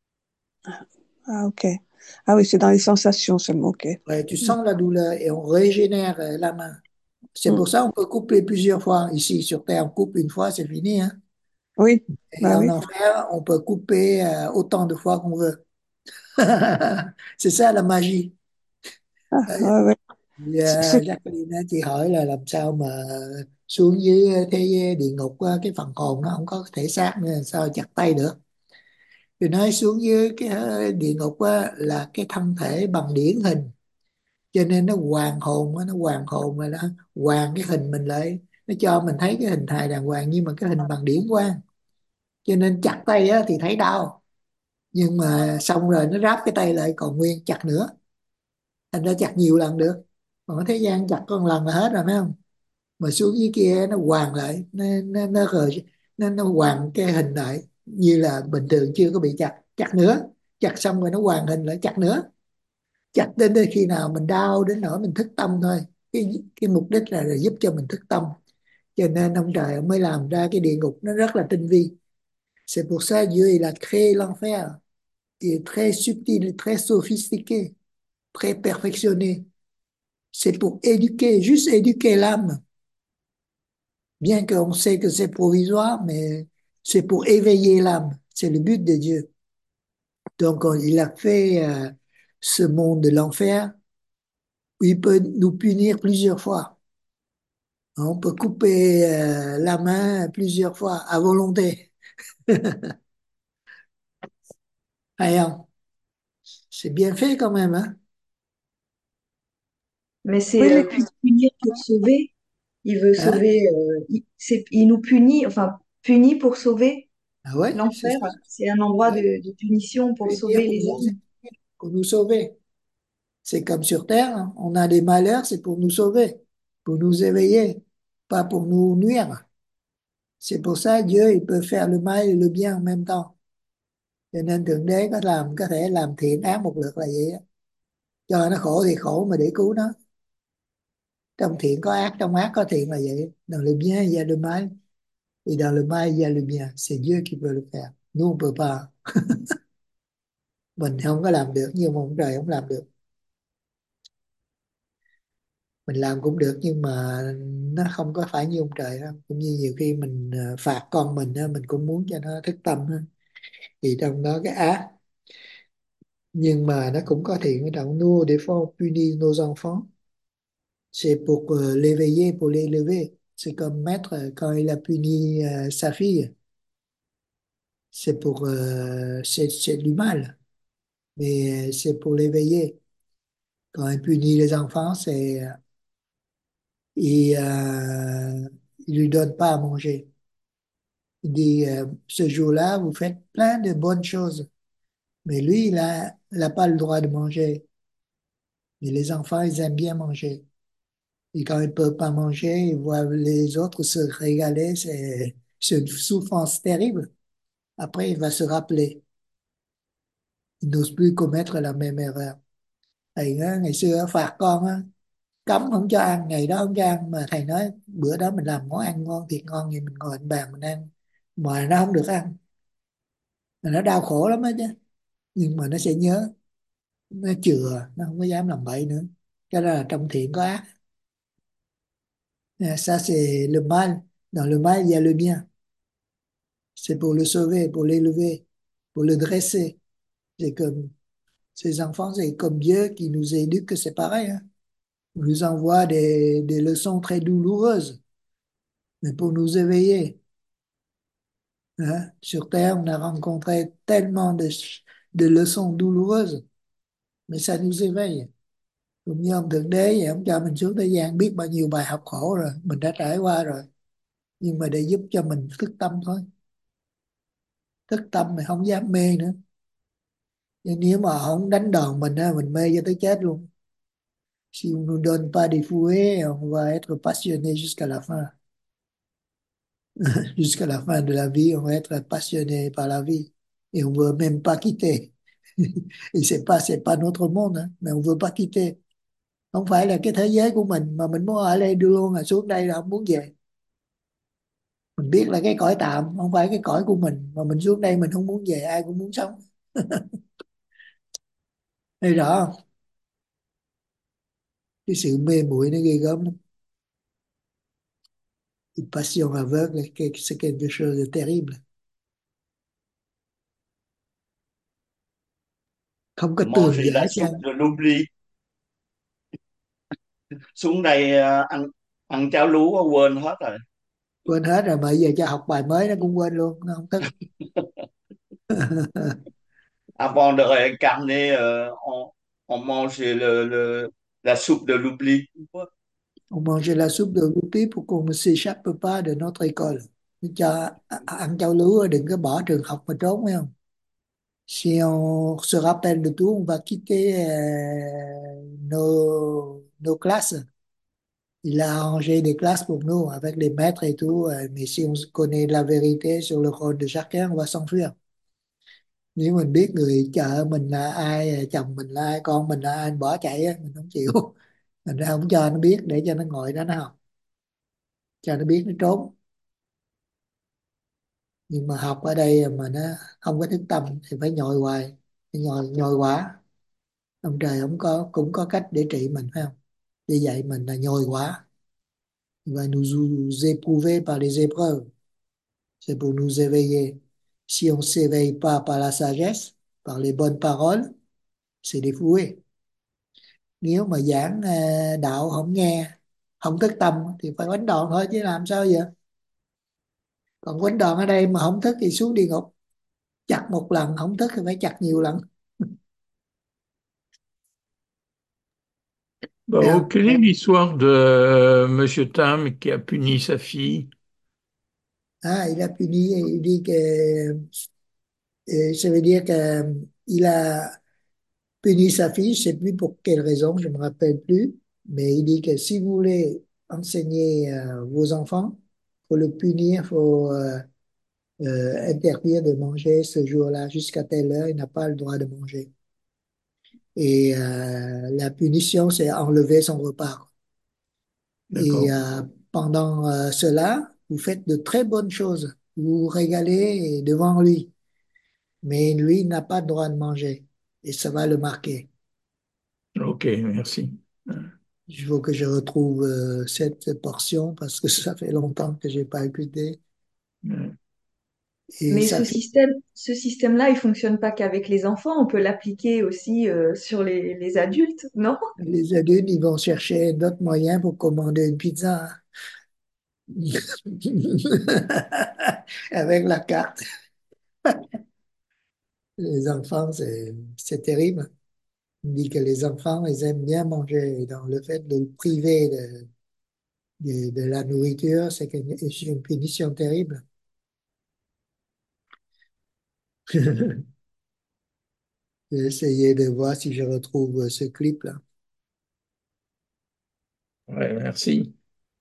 Ah, ok. Ah oui, c'est dans les sensations seulement, ok. Ouais, tu Mm. sens la douleur et on régénère la main. C'est Mm. pour ça qu'on peut couper plusieurs fois. Ici, sur Terre, on coupe une fois, c'est fini, hein. Oui, Et bah en oui. enfer, on peut couper autant de fois qu'on veut. C'est ça la magie. Ah, Đấy. ouais, ouais. Thì, C'est- Jacqueline á, chị hỏi là làm sao mà xuống dưới thế địa ngục á, cái phần hồn nó không có thể xác nữa, sao chặt tay được. Thì nói xuống dưới cái địa ngục á, là cái thân thể bằng điển hình, cho nên nó hoàn hồn á, nó hoàn hồn rồi đó, hoàn cái hình mình lại, nó cho mình thấy cái hình hài đàng hoàng nhưng mà cái hình bằng điển quang, cho nên chặt tay á, thì thấy đau, nhưng mà xong rồi nó ráp cái tay lại còn nguyên, chặt nữa, thành ra chặt nhiều lần được. Còn ở thế gian chặt con lần là hết rồi phải không, mà xuống dưới kia nó hoàn lại, nó hoàn cái hình lại như là bình thường chưa có bị chặt, chặt nữa, chặt xong rồi nó hoàn hình lại, chặt nữa, chặt đến khi nào mình đau đến nỗi mình thức tâm thôi. Cái mục đích là giúp cho mình thức tâm, cho nên ông trời ông mới làm ra cái địa ngục nó rất là tinh vi. C'est pour ça Dieu il a créé l'enfer, qui est très subtil, très sophistiqué, très perfectionné. C'est pour éduquer, juste éduquer l'âme. Bien qu'on sait que c'est provisoire, mais c'est pour éveiller l'âme. C'est le but de Dieu. Donc, il a fait ce monde de l'enfer où il peut nous punir plusieurs fois. On peut couper la main plusieurs fois à volonté. Voyons, c'est bien fait quand même, hein? Mais Oui, c'est mais pour punir, pour sauver. Il veut Hein? sauver, il nous punit, enfin, punit pour sauver. Ah ouais, c'est L'enfer, ça. c'est un endroit Ouais. de punition pour Punir sauver les âmes. pour nous sauver. C'est comme sur Terre, hein. On a des malheurs, c'est pour nous sauver, pour nous éveiller, pas pour nous nuire. C'est pour ça Dieu, il peut faire le mal et le bien en même temps. Cho nên Thượng Đế có thể làm thiện ác một lượt là vậy á. Cho nó khổ thì khổ mà để cứu nó. Trong thiện có ác, trong ác có thiện là vậy. Dans le bien, il y a le mal. Et dans le mal, il y a le bien. C'est Dieu qui peut le faire. Nous, on peut pas. Mình không có làm được, nhưng mà ông trời không làm được. Mình làm cũng được, nhưng mà nó không có phải như ông trời đâu. Cũng như nhiều khi mình phạt con mình á, mình cũng muốn cho nó thức tâm á. Thì trong đó cái ác Nhưng mà nó cũng có thiện ở trong nous, des fois, on punit nos enfants. C'est pour l'éveiller, pour l'élever. C'est comme maître quand il a puni sa fille. C'est pour, c'est du mal, mais c'est pour l'éveiller. Quand il punit les enfants, il lui donne pas à manger. Il dit, ce jour-là, vous faites plein de bonnes choses. Mais lui, il a pas le droit de manger. Mais les enfants, ils aiment bien manger. Et quand ils ne peuvent pas manger, ils voient les autres se régaler. C'est une souffrance terrible. Après, il va se rappeler. Il n'ose plus commettre la même erreur. Thầy nói, ngày xưa phạt con á, cấm không cho ăn, ngày đó không cho ăn. Mà thầy nói bữa đó mình làm món ăn ngon, thiệt ngon, thì mình ngồi trên bàn mình ăn. Mà nó không được ăn. Mà nó đau khổ lắm á chứ. Nhưng mà nó sẽ nhớ, nó chừa, nó không có dám làm bậy nữa. Cái đó là trong thiện có ác. Ça, c'est le mal. Dans le mal, il y a le bien. C'est pour le sauver, pour l'élever, pour le dresser. C'est comme ces enfants, c'est comme Dieu qui nous éduque, que c'est pareil, hein. Il nous envoie des leçons très douloureuses, mais pour nous éveiller, hein. Sur Terre, on a rencontré tellement de leçons douloureuses, mais ça nous éveille. Cũng như ông Thượng Đế vậy, ông cho mình xuống thế gian biết bao nhiêu bài học khổ rồi, mình đã trải qua rồi. Nhưng mà để giúp cho mình thức tâm thôi. Thức tâm mà không dám mê nữa. Nhưng nếu mà không đánh đòn mình á, mình mê cho tới chết luôn. Si on nous donne pas des fouets, on va être passionné jusqu'à la fin. Jusqu'à la fin de la vie, on va être passionné par la vie. Et on veut même pas quitter. Et c'est pas notre monde, hein, mais on veut pas quitter. Không phải là cái thế giới của mình, mà mình muốn ở đây đưa luôn, là xuống đây là không muốn về. Mình biết là cái cõi tạm, không phải cái cõi của mình, mà mình xuống đây mình không muốn về, ai cũng muốn sống. Thấy rõ không? Cái sự mê muội nó ghê gớm lắm. Une passion aveugle, c'est quelque chose de terrible. Không có tường Manger la giải cho soupe de l'oubli. Xuống đây ăn ăn cháo lúa quên hết rồi. quên hết rồi, mà bây giờ cho học bài mới nó cũng quên luôn, nó không thức. Avant de réincarner, on mangeait la soupe de l'oubli. On mangeait la soupe de roupie pour qu'on ne s'échappe pas de notre école. Cho ăn cháo lúa, đừng có bỏ trường học mà trốn, phải không? Si on se rappelle de tout, on va quitter nos classes. Il a arrangé des classes pour nous avec les maîtres et tout, mais si on connaît la vérité sur le rôle de chacun, on va s'enfuir. Nếu mình biết người chợ mình là ai, chồng mình là ai, con mình là ai, bỏ chạy á, mình không chịu. Mình ra không cho nó biết, để cho nó ngồi đó nó học, cho nó biết nó trốn. Nhưng mà học ở đây mà nó không có thức tâm thì phải nhồi hoài, phải nhồi quả. Ông trời ông cũng có cách để trị mình, phải không? Để dạy mình là nhồi quả. Il va nous éprouver par les épreuves. C'est pour nous éveiller. Si on ne s'éveille pas par la sagesse, par les bonnes paroles, c'est des fouets. Nếu mà giảng đạo không nghe, không thức tâm thì phải đánh đòn thôi, chứ làm sao vậy? Còn đánh đòn ở đây mà không thức thì xuống địa ngục. Chặt một lần, không thức thì phải chặt nhiều lần. Bon, quelle est l'histoire de Monsieur Tam qui a puni sa fille? Ah, il a puni, il dit que ça veut dire que il a puni sa fille, je sais plus pour quelle raison, je me rappelle plus, mais il dit que si vous voulez enseigner vos enfants, faut le punir, faut interdire de manger ce jour-là jusqu'à telle heure, il n'a pas le droit de manger. Et la punition, c'est enlever son repas. Et D'accord. pendant cela, vous faites de très bonnes choses. Vous vous régalez devant lui. Mais lui, il n'a pas le droit de manger. Et ça va le marquer. Ok, merci. Il faut que je retrouve cette portion parce que ça fait longtemps que j'ai pas écouté. Ouais. Et Mais ça fait ce système-là, il fonctionne pas qu'avec les enfants, on peut l'appliquer aussi sur les adultes, non? les adultes, ils vont chercher d'autres moyens pour commander une pizza avec la carte. Les enfants, c'est terrible. On dit que les enfants, ils aiment bien manger. Et donc, le fait de le priver de la nourriture, c'est une punition terrible. J'ai essayé de voir si je retrouve ce clip-là. Ouais, merci.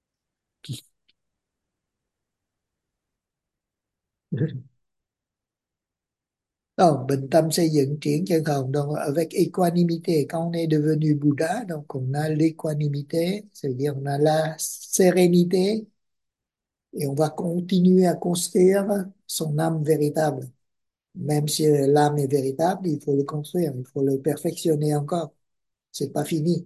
Donc, bình tâm xây dựng triển chân hồn. Donc, avec équanimité, quand on est devenu Bouddha, donc on a l'équanimité, c'est-à-dire on a la sérénité et on va continuer à construire son âme véritable. Même si l'âme est véritable, il faut le construire, il faut le perfectionner encore. C'est pas fini.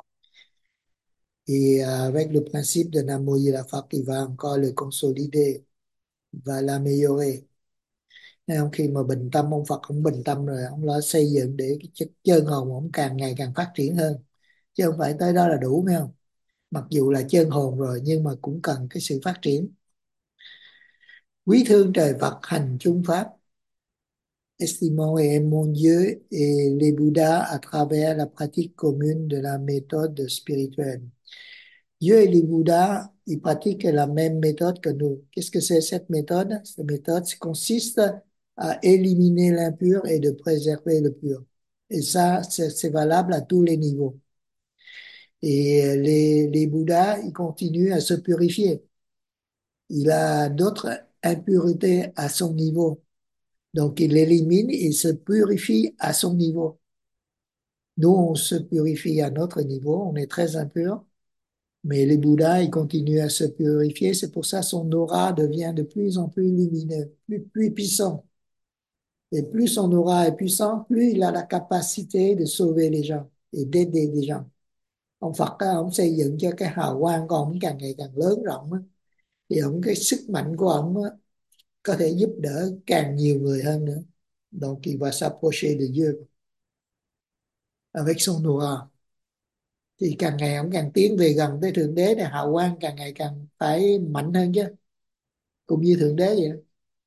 Et avec le principe de Namo Yira Phật, il va encore le consolider, il va l'améliorer. Nên không, khi mà bình tâm ông Phật ông bình tâm rồi ông lo xây dựng để cái chất chân hồn ông càng ngày càng phát triển hơn, chứ không phải tới đó là đủ, phải không? Mặc dù là chân hồn rồi nhưng mà cũng cần cái sự phát triển. Quý thương trời Phật hành chung pháp, estimons et aimons Dieu et les Bouddhas à travers la pratique commune de la méthode spirituelle. Dieu et les Bouddhas, ils pratiquent la même méthode que nous. Qu'est-ce que c'est cette méthode? Cette méthode consiste à éliminer l'impur et de préserver le pur. Et ça, c'est valable à tous les niveaux. Et les Bouddhas, ils continuent à se purifier. Il a d'autres impuretés à son niveau. Donc, il élimine et se purifie à son niveau. Nous, on se purifie à notre niveau, on est très impur. Mais les Bouddhas, ils continuent à se purifier. C'est pour ça que son aura devient de plus en plus lumineux, plus puissant. Et plus son aura est puissant, plus il a la capacité de sauver les gens et d'aider les gens. Ông Phật á, ông xây dựng cho cái hào quang của ông càng ngày càng lớn rộng á. Thì ông cái sức mạnh của ông á, có thể giúp đỡ càng nhiều người hơn nữa. Donc il va s'approcher de Dieu avec son aura. Thì càng ngày ông càng tiến về gần tới Thượng Đế, thì hào quang càng ngày càng phải mạnh hơn chứ. Cũng như Thượng Đế vậy.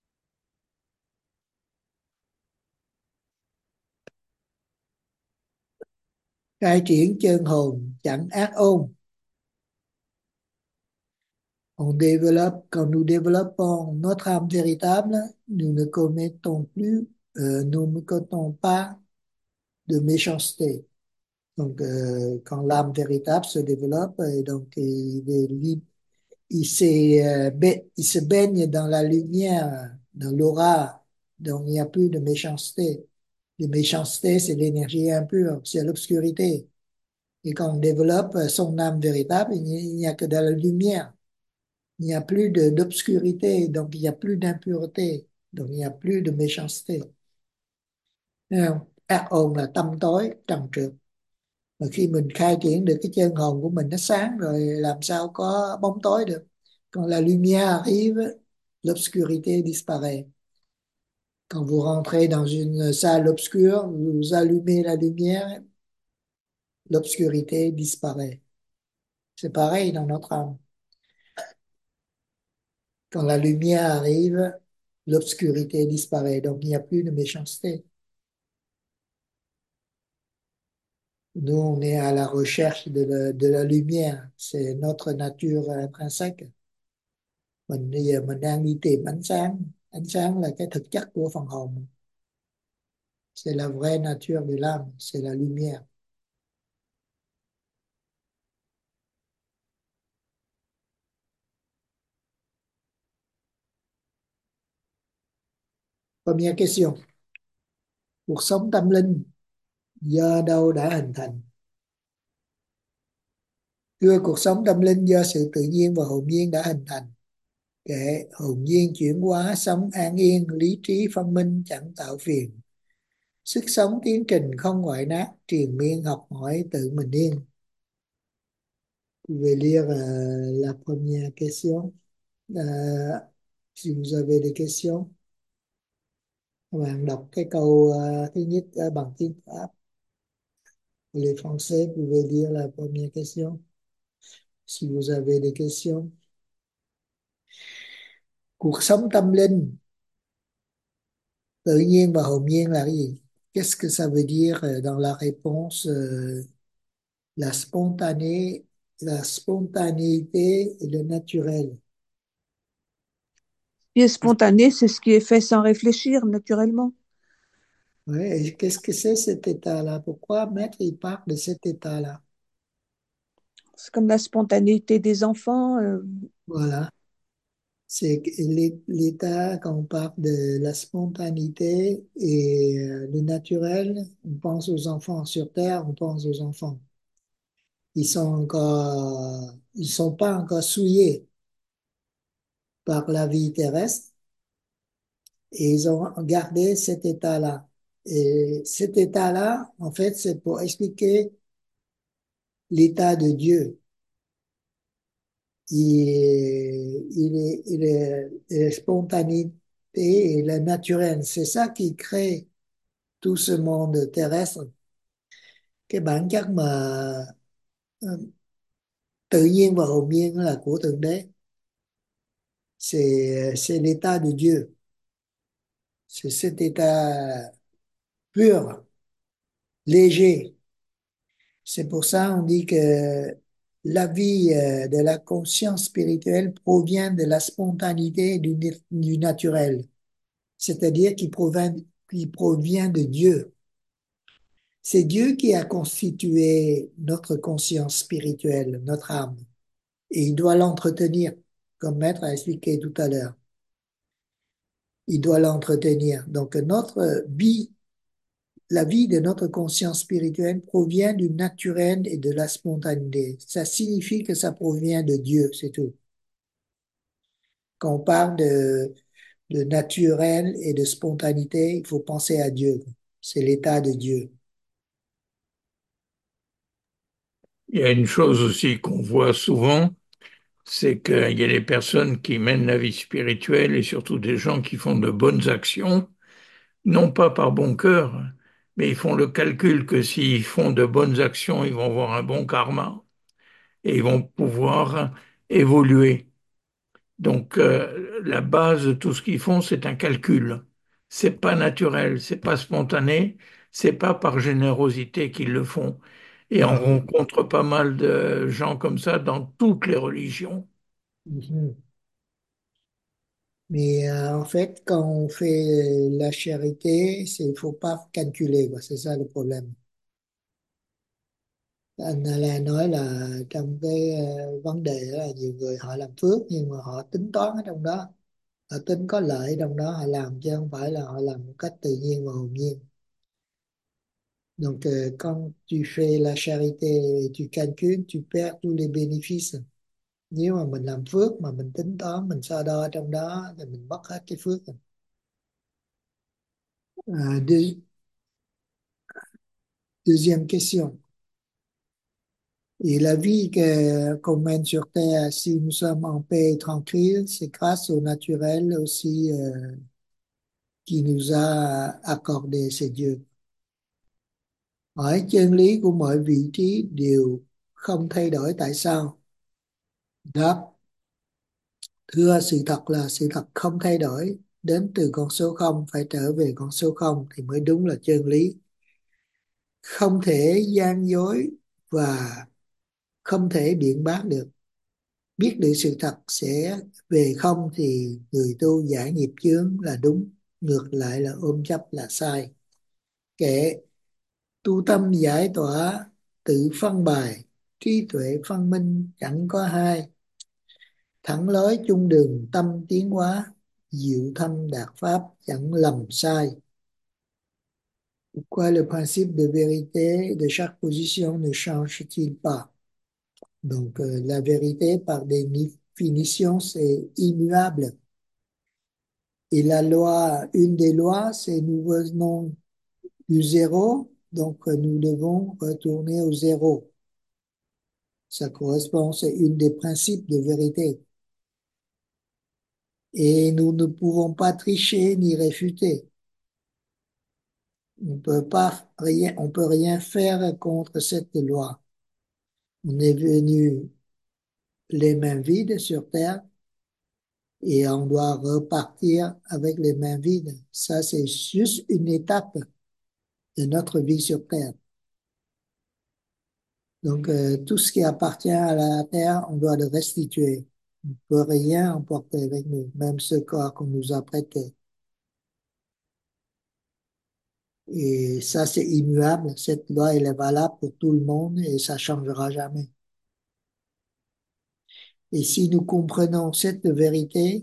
Khai triển chân hồn chẳng ác ôn. Quand nous développons notre âme véritable, nous ne commettons plus, nous ne commettons pas de méchanceté. Donc, quand l'âme véritable se développe, et donc il se baigne dans la lumière, dans l'aura, donc il n'y a plus de méchanceté. La méchanceté, c'est l'énergie impure, c'est l'obscurité. Et quand on développe son âme véritable, il n'y a que de la lumière. Il n'y a plus d'obscurité, donc il n'y a plus d'impureté, donc il n'y a plus de méchanceté. Thấy không? Ác ôn là tâm tối, trần trượt. Mà khi mình khai triển được cái chân hồn của mình nó sáng rồi, làm sao có bóng tối được. Quand la lumière arrive, l'obscurité disparaît. Quand vous rentrez dans une salle obscure, vous allumez la lumière, l'obscurité disparaît. C'est pareil dans notre âme. Quand la lumière arrive, l'obscurité disparaît. Donc, il n'y a plus de méchanceté. Nous, on est à la recherche de la lumière. C'est notre nature intrinsèque. Mình bây giờ mình đang đi tìm ánh sáng. Ánh sáng là cái thực chất của phần hồn. C'est la vraie nature de l'âme. C'est la lumière. Première question. Cuộc sống tâm linh do đâu đã hình thành? Thưa, cuộc sống tâm linh do sự tự nhiên và hồn nhiên đã hình thành. Kệ hồn nhiên chuyển hóa, sống an yên, lý trí phân minh, chẳng tạo phiền. Sức sống tiến trình không ngoại nát, triền miên học hỏi tự mình yên. Vous pouvez lire la première question. Si vous avez des questions. Các bạn đọc cái câu thứ nhất bằng tiếng Pháp. Les Français, vous pouvez lire la première question si vous avez des questions. Cuộc sống tâm linh, tự nhiên và hồn nhiên là cái gì? Qu'est-ce que ça veut dire dans la réponse la la spontanéité et le naturel? Ce qui est spontané, c'est ce qui est fait sans réfléchir, naturellement. Ouais, et qu'est-ce que c'est cet état-là? Pourquoi Maître il parle de cet état-là? C'est comme la spontanéité des enfants. Voilà. C'est que l'état, quand on parle de la spontanéité et le naturel, on pense aux enfants. Sur Terre, on pense aux enfants. Ils sont pas encore souillés par la vie terrestre et ils ont gardé cet état-là. Et cet état-là, en fait, c'est pour expliquer l'état de Dieu. La spontanéité et le naturel. C'est ça qui crée tout ce monde terrestre. Cái bản chất mà ờ, tự nhiên và hồn nhiên là của Thượng Đế. C'est l'état de Dieu. C'est cet état pur, léger. C'est pour ça on dit que la vie de la conscience spirituelle provient de la spontanéité et du naturel, c'est-à-dire qui provient de Dieu. C'est Dieu qui a constitué notre conscience spirituelle, notre âme, et il doit l'entretenir, comme Maître a expliqué tout à l'heure. Il doit l'entretenir. Donc notre vie, la vie de notre conscience spirituelle provient du naturel et de la spontanéité. Ça signifie que ça provient de Dieu, c'est tout. Quand on parle de naturel et de spontanéité, il faut penser à Dieu. C'est l'état de Dieu. Il y a une chose aussi qu'on voit souvent, c'est qu'il y a des personnes qui mènent la vie spirituelle et surtout des gens qui font de bonnes actions, non pas par bon cœur, mais ils font le calcul que s'ils font de bonnes actions, ils vont avoir un bon karma et ils vont pouvoir évoluer. Donc, la base de tout ce qu'ils font, c'est un calcul. C'est pas naturel, c'est pas spontané, c'est pas par générosité qu'ils le font. Et on Non. rencontre pas mal de gens comme ça dans toutes les religions. Mhm. Mais en fait, quand on fait la charité, il faut pas calculer, quoi. C'est ça le problème. Anh Lan nói là trong cái vấn đề đó là nhiều người họ làm phước nhưng mà họ tính toán ở trong đó, họ tính có lợi ở trong đó họ làm chứ không phải là họ làm một cách tự nhiên và hồn nhiên. Donc quand tu fais la charité et tu calcules, tu perds tous les bénéfices. Nếu mà mình làm phước mà mình tính toán, mình so đo trong đó thì mình mất hết cái phước rồi. Deux- Deuxième question. Et la vie qu'on mène sur Terre, si nous sommes en paix et tranquille, c'est grâce au naturel aussi qui nous a accordé, c'est Dieu. Hỏi chân lý của mọi vị trí đều không thay đổi tại sao? Đáp, thưa sự thật là sự thật không thay đổi, đến từ con số không phải trở về con số không thì mới đúng là chân lý. Không thể gian dối và không thể biện bác được. Biết được sự thật sẽ về không thì người tu giải nghiệp chướng là đúng, ngược lại là ôm chấp là sai. Kệ tu tâm giải tỏa, tự phân bài, trí tuệ phân minh chẳng có hai. Thẳng lối chung đường tâm tiến hóa, diệu thâm đạt pháp chẳng lầm sai. Pourquoi le principe de vérité de chaque position ne change-t-il pas? Donc, la vérité, par définition, c'est immuable. Et la loi, une des lois, c'est nous venons du zéro, donc nous devons retourner au zéro. Ça correspond, c'est une des principes de vérité. Et nous ne pouvons pas tricher ni réfuter. On peut rien faire contre cette loi. On est venu les mains vides sur Terre et on doit repartir avec les mains vides. Ça, c'est juste une étape de notre vie sur Terre. Donc, tout ce qui appartient à la Terre, on doit le restituer. On ne peut rien emporter avec nous, même ce corps qu'on nous a prêté. Et ça, c'est immuable. Cette loi, elle est valable pour tout le monde et ça changera jamais. Et si nous comprenons cette vérité,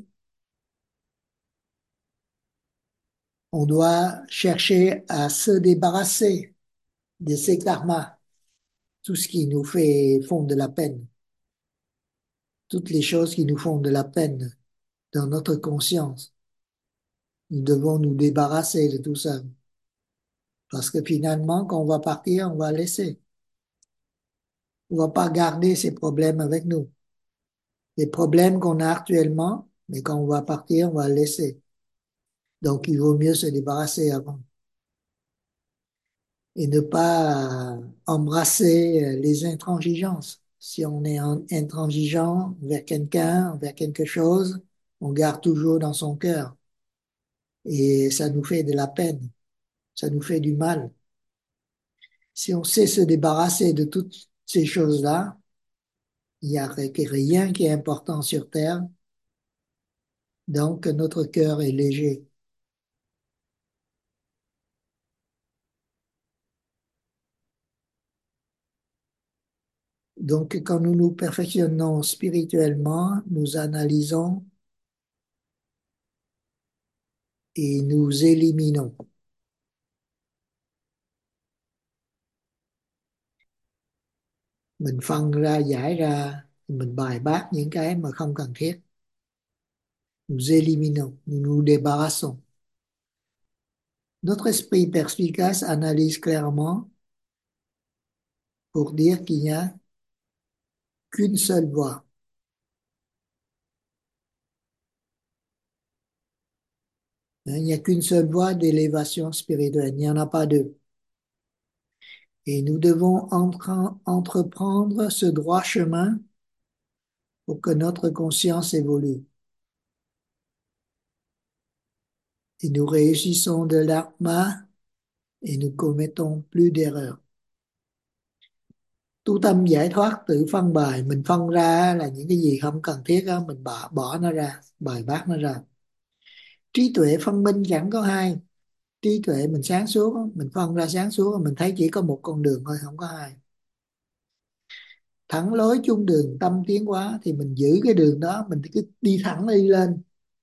on doit chercher à se débarrasser de ces karmas, tout ce qui nous font de la peine, toutes les choses qui nous font de la peine dans notre conscience. Nous devons nous débarrasser de tout ça. Parce que finalement, quand on va partir, on va laisser. On va pas garder ces problèmes avec nous. Les problèmes qu'on a actuellement, mais quand on va partir, on va laisser. Donc, il vaut mieux se débarrasser avant. Et ne pas embrasser les intransigeances. Si on est intransigeant vers quelqu'un, vers quelque chose, on garde toujours dans son cœur. Et ça nous fait de la peine. Ça nous fait du mal. Si on sait se débarrasser de toutes ces choses-là, il n'y a rien qui est important sur Terre, donc notre cœur est léger. Donc quand nous nous perfectionnons spirituellement, nous analysons et nous éliminons. Mình phân ra, giải ra, mình bài bác những cái mà không cần thiết. Nous éliminons, nous nous débarrassons. Notre esprit perspicace analyse clairement pour dire qu'il n'y a qu'une seule voie. Il n'y a qu'une seule voie d'élévation spirituelle, il n'y en a pas deux. Et nous devons entreprendre ce droit chemin pour que notre conscience évolue. Et nous réussissons de l'atma et nous commettons plus d'erreurs. Tu tâm giải thoát tự phân bài, mình phân ra là những cái gì không cần thiết đó, mình bỏ nó ra, bài bác nó ra. Trí tuệ phân minh chẳng có hai. Trí tuệ mình sáng suốt, mình phân ra sáng suốt, mình thấy chỉ có một con đường thôi, không có hai. Thẳng lối chung đường tâm tiến hóa thì mình giữ cái đường đó, mình cứ đi thẳng đi lên.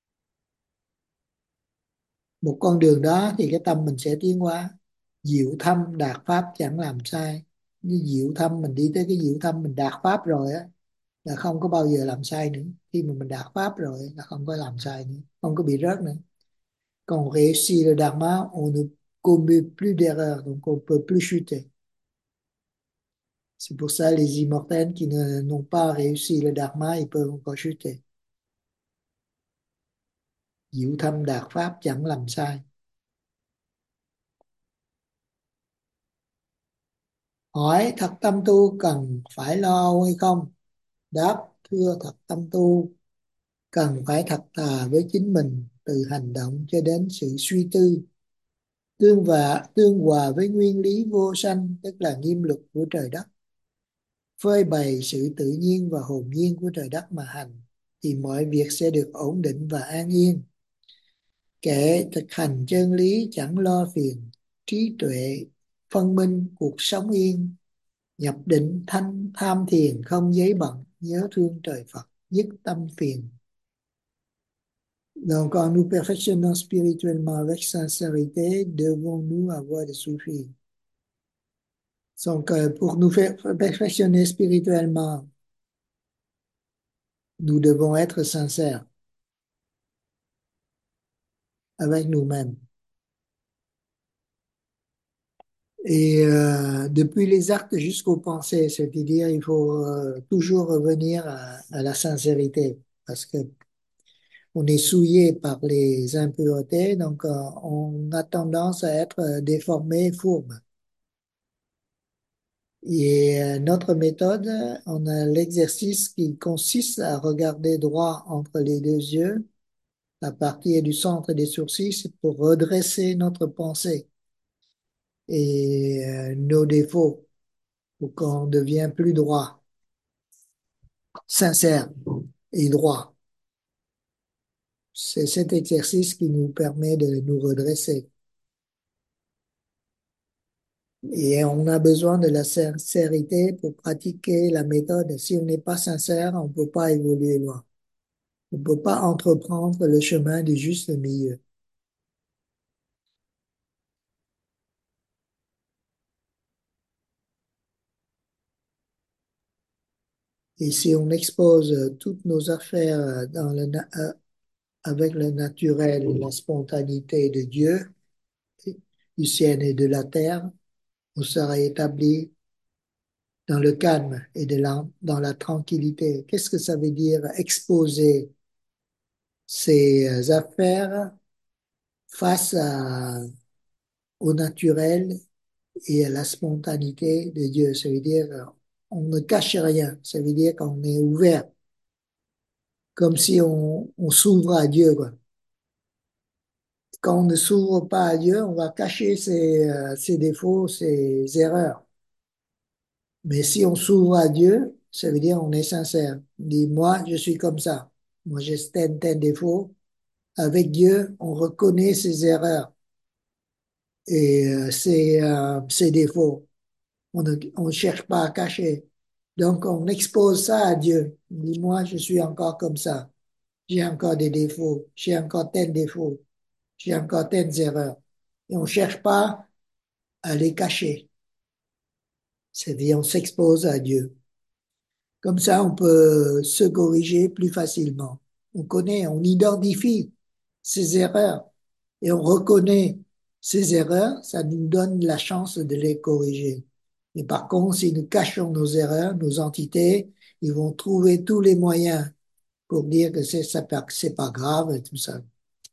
Một con đường đó thì cái tâm mình sẽ tiến hóa. Diệu thâm đạt pháp chẳng làm sai. Như diệu thâm, mình đi tới cái diệu thâm mình đạt pháp rồi á, là không có bao giờ làm sai nữa. Khi mà mình đạt pháp rồi là không có làm sai nữa, không có bị rớt nữa. Quand on réussit le dharma, on ne commet plus d'erreurs, donc on ne peut plus chuter. C'est pour ça les immortels qui n'ont pas réussi le dharma, ils peuvent encore chuter. Diệu thâm đạt pháp chẳng làm sai. Hỏi thật tâm tu cần phải lo âu hay không? Đáp, thưa thật tâm tu cần phải thật thà với chính mình, từ hành động cho đến sự suy tư, tương hòa với nguyên lý vô sanh, tức là nghiêm luật của trời đất, phơi bày sự tự nhiên và hồn nhiên của trời đất mà hành, thì mọi việc sẽ được ổn định và an yên. Kệ thực hành chân lý chẳng lo phiền, trí tuệ phân minh cuộc sống yên, nhập định thanh tham thiền không giấy bận, nhớ thương trời Phật dứt tâm phiền. Donc, quand nous perfectionnons spirituellement avec sincérité, devons-nous avoir des soucis? Donc, pour nous faire perfectionner spirituellement, nous devons être sincères avec nous-mêmes. Et depuis les actes jusqu'aux pensées, c'est-à-dire il faut toujours revenir à la sincérité, parce que on est souillé par les impuretés, donc on a tendance à être déformé, fourbe. Et notre méthode, on a l'exercice qui consiste à regarder droit entre les deux yeux, à partir du centre des sourcils, c'est pour redresser notre pensée et nos défauts, pour qu'on devienne plus droit, sincère et droit. C'est cet exercice qui nous permet de nous redresser. Et on a besoin de la sincérité pour pratiquer la méthode. Si on n'est pas sincère, on ne peut pas évoluer loin. On ne peut pas entreprendre le chemin du juste milieu. Et si on expose toutes nos affaires avec le naturel et la spontanéité de Dieu, du ciel et de la terre, on sera établi dans le calme et dans la tranquillité. Qu'est-ce que ça veut dire exposer ses affaires face au naturel et à la spontanéité de Dieu? Ça veut dire on ne cache rien. Ça veut dire qu'on est ouvert, comme si on s'ouvre à Dieu, quoi. Quand on ne s'ouvre pas à Dieu, on va cacher ses défauts, ses erreurs. Mais si on s'ouvre à Dieu, ça veut dire on est sincère. On dit, moi, je suis comme ça. Moi, j'ai tel défaut. Avec Dieu, on reconnaît ses erreurs et ses défauts. On ne cherche pas à cacher. Donc, on expose ça à Dieu. On dit, moi, je suis encore comme ça. J'ai encore des défauts. J'ai encore tel défaut. J'ai encore telles erreurs. Et on ne cherche pas à les cacher. C'est-à-dire, on s'expose à Dieu. Comme ça, on peut se corriger plus facilement. On connaît, on identifie ses erreurs et on reconnaît ses erreurs, ça nous donne la chance de les corriger. Mais par contre, si nous cachons nos erreurs, nos entités, ils vont trouver tous les moyens pour dire que c'est pas grave et tout ça.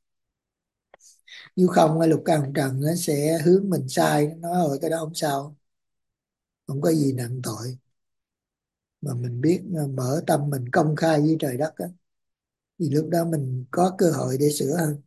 Nếu không, lục căn trần nó sẽ hướng mình sai, nó nói cái đó không sao, không có gì nặng tội. Mà mình biết mở tâm mình công khai với trời đất á, thì lúc đó mình có cơ hội để sửa hơn.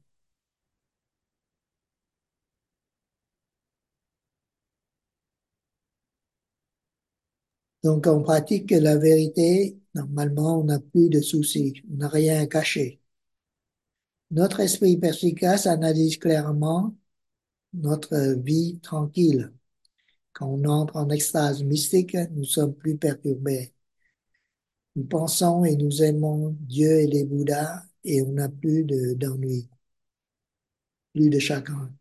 Donc, on pratique la vérité. Normalement, on n'a plus de soucis. On n'a rien à cacher. Notre esprit perspicace analyse clairement notre vie tranquille. Quand on entre en extase mystique, nous sommes plus perturbés. Nous pensons et nous aimons Dieu et les Bouddhas et on n'a plus d'ennui, plus de chagrin.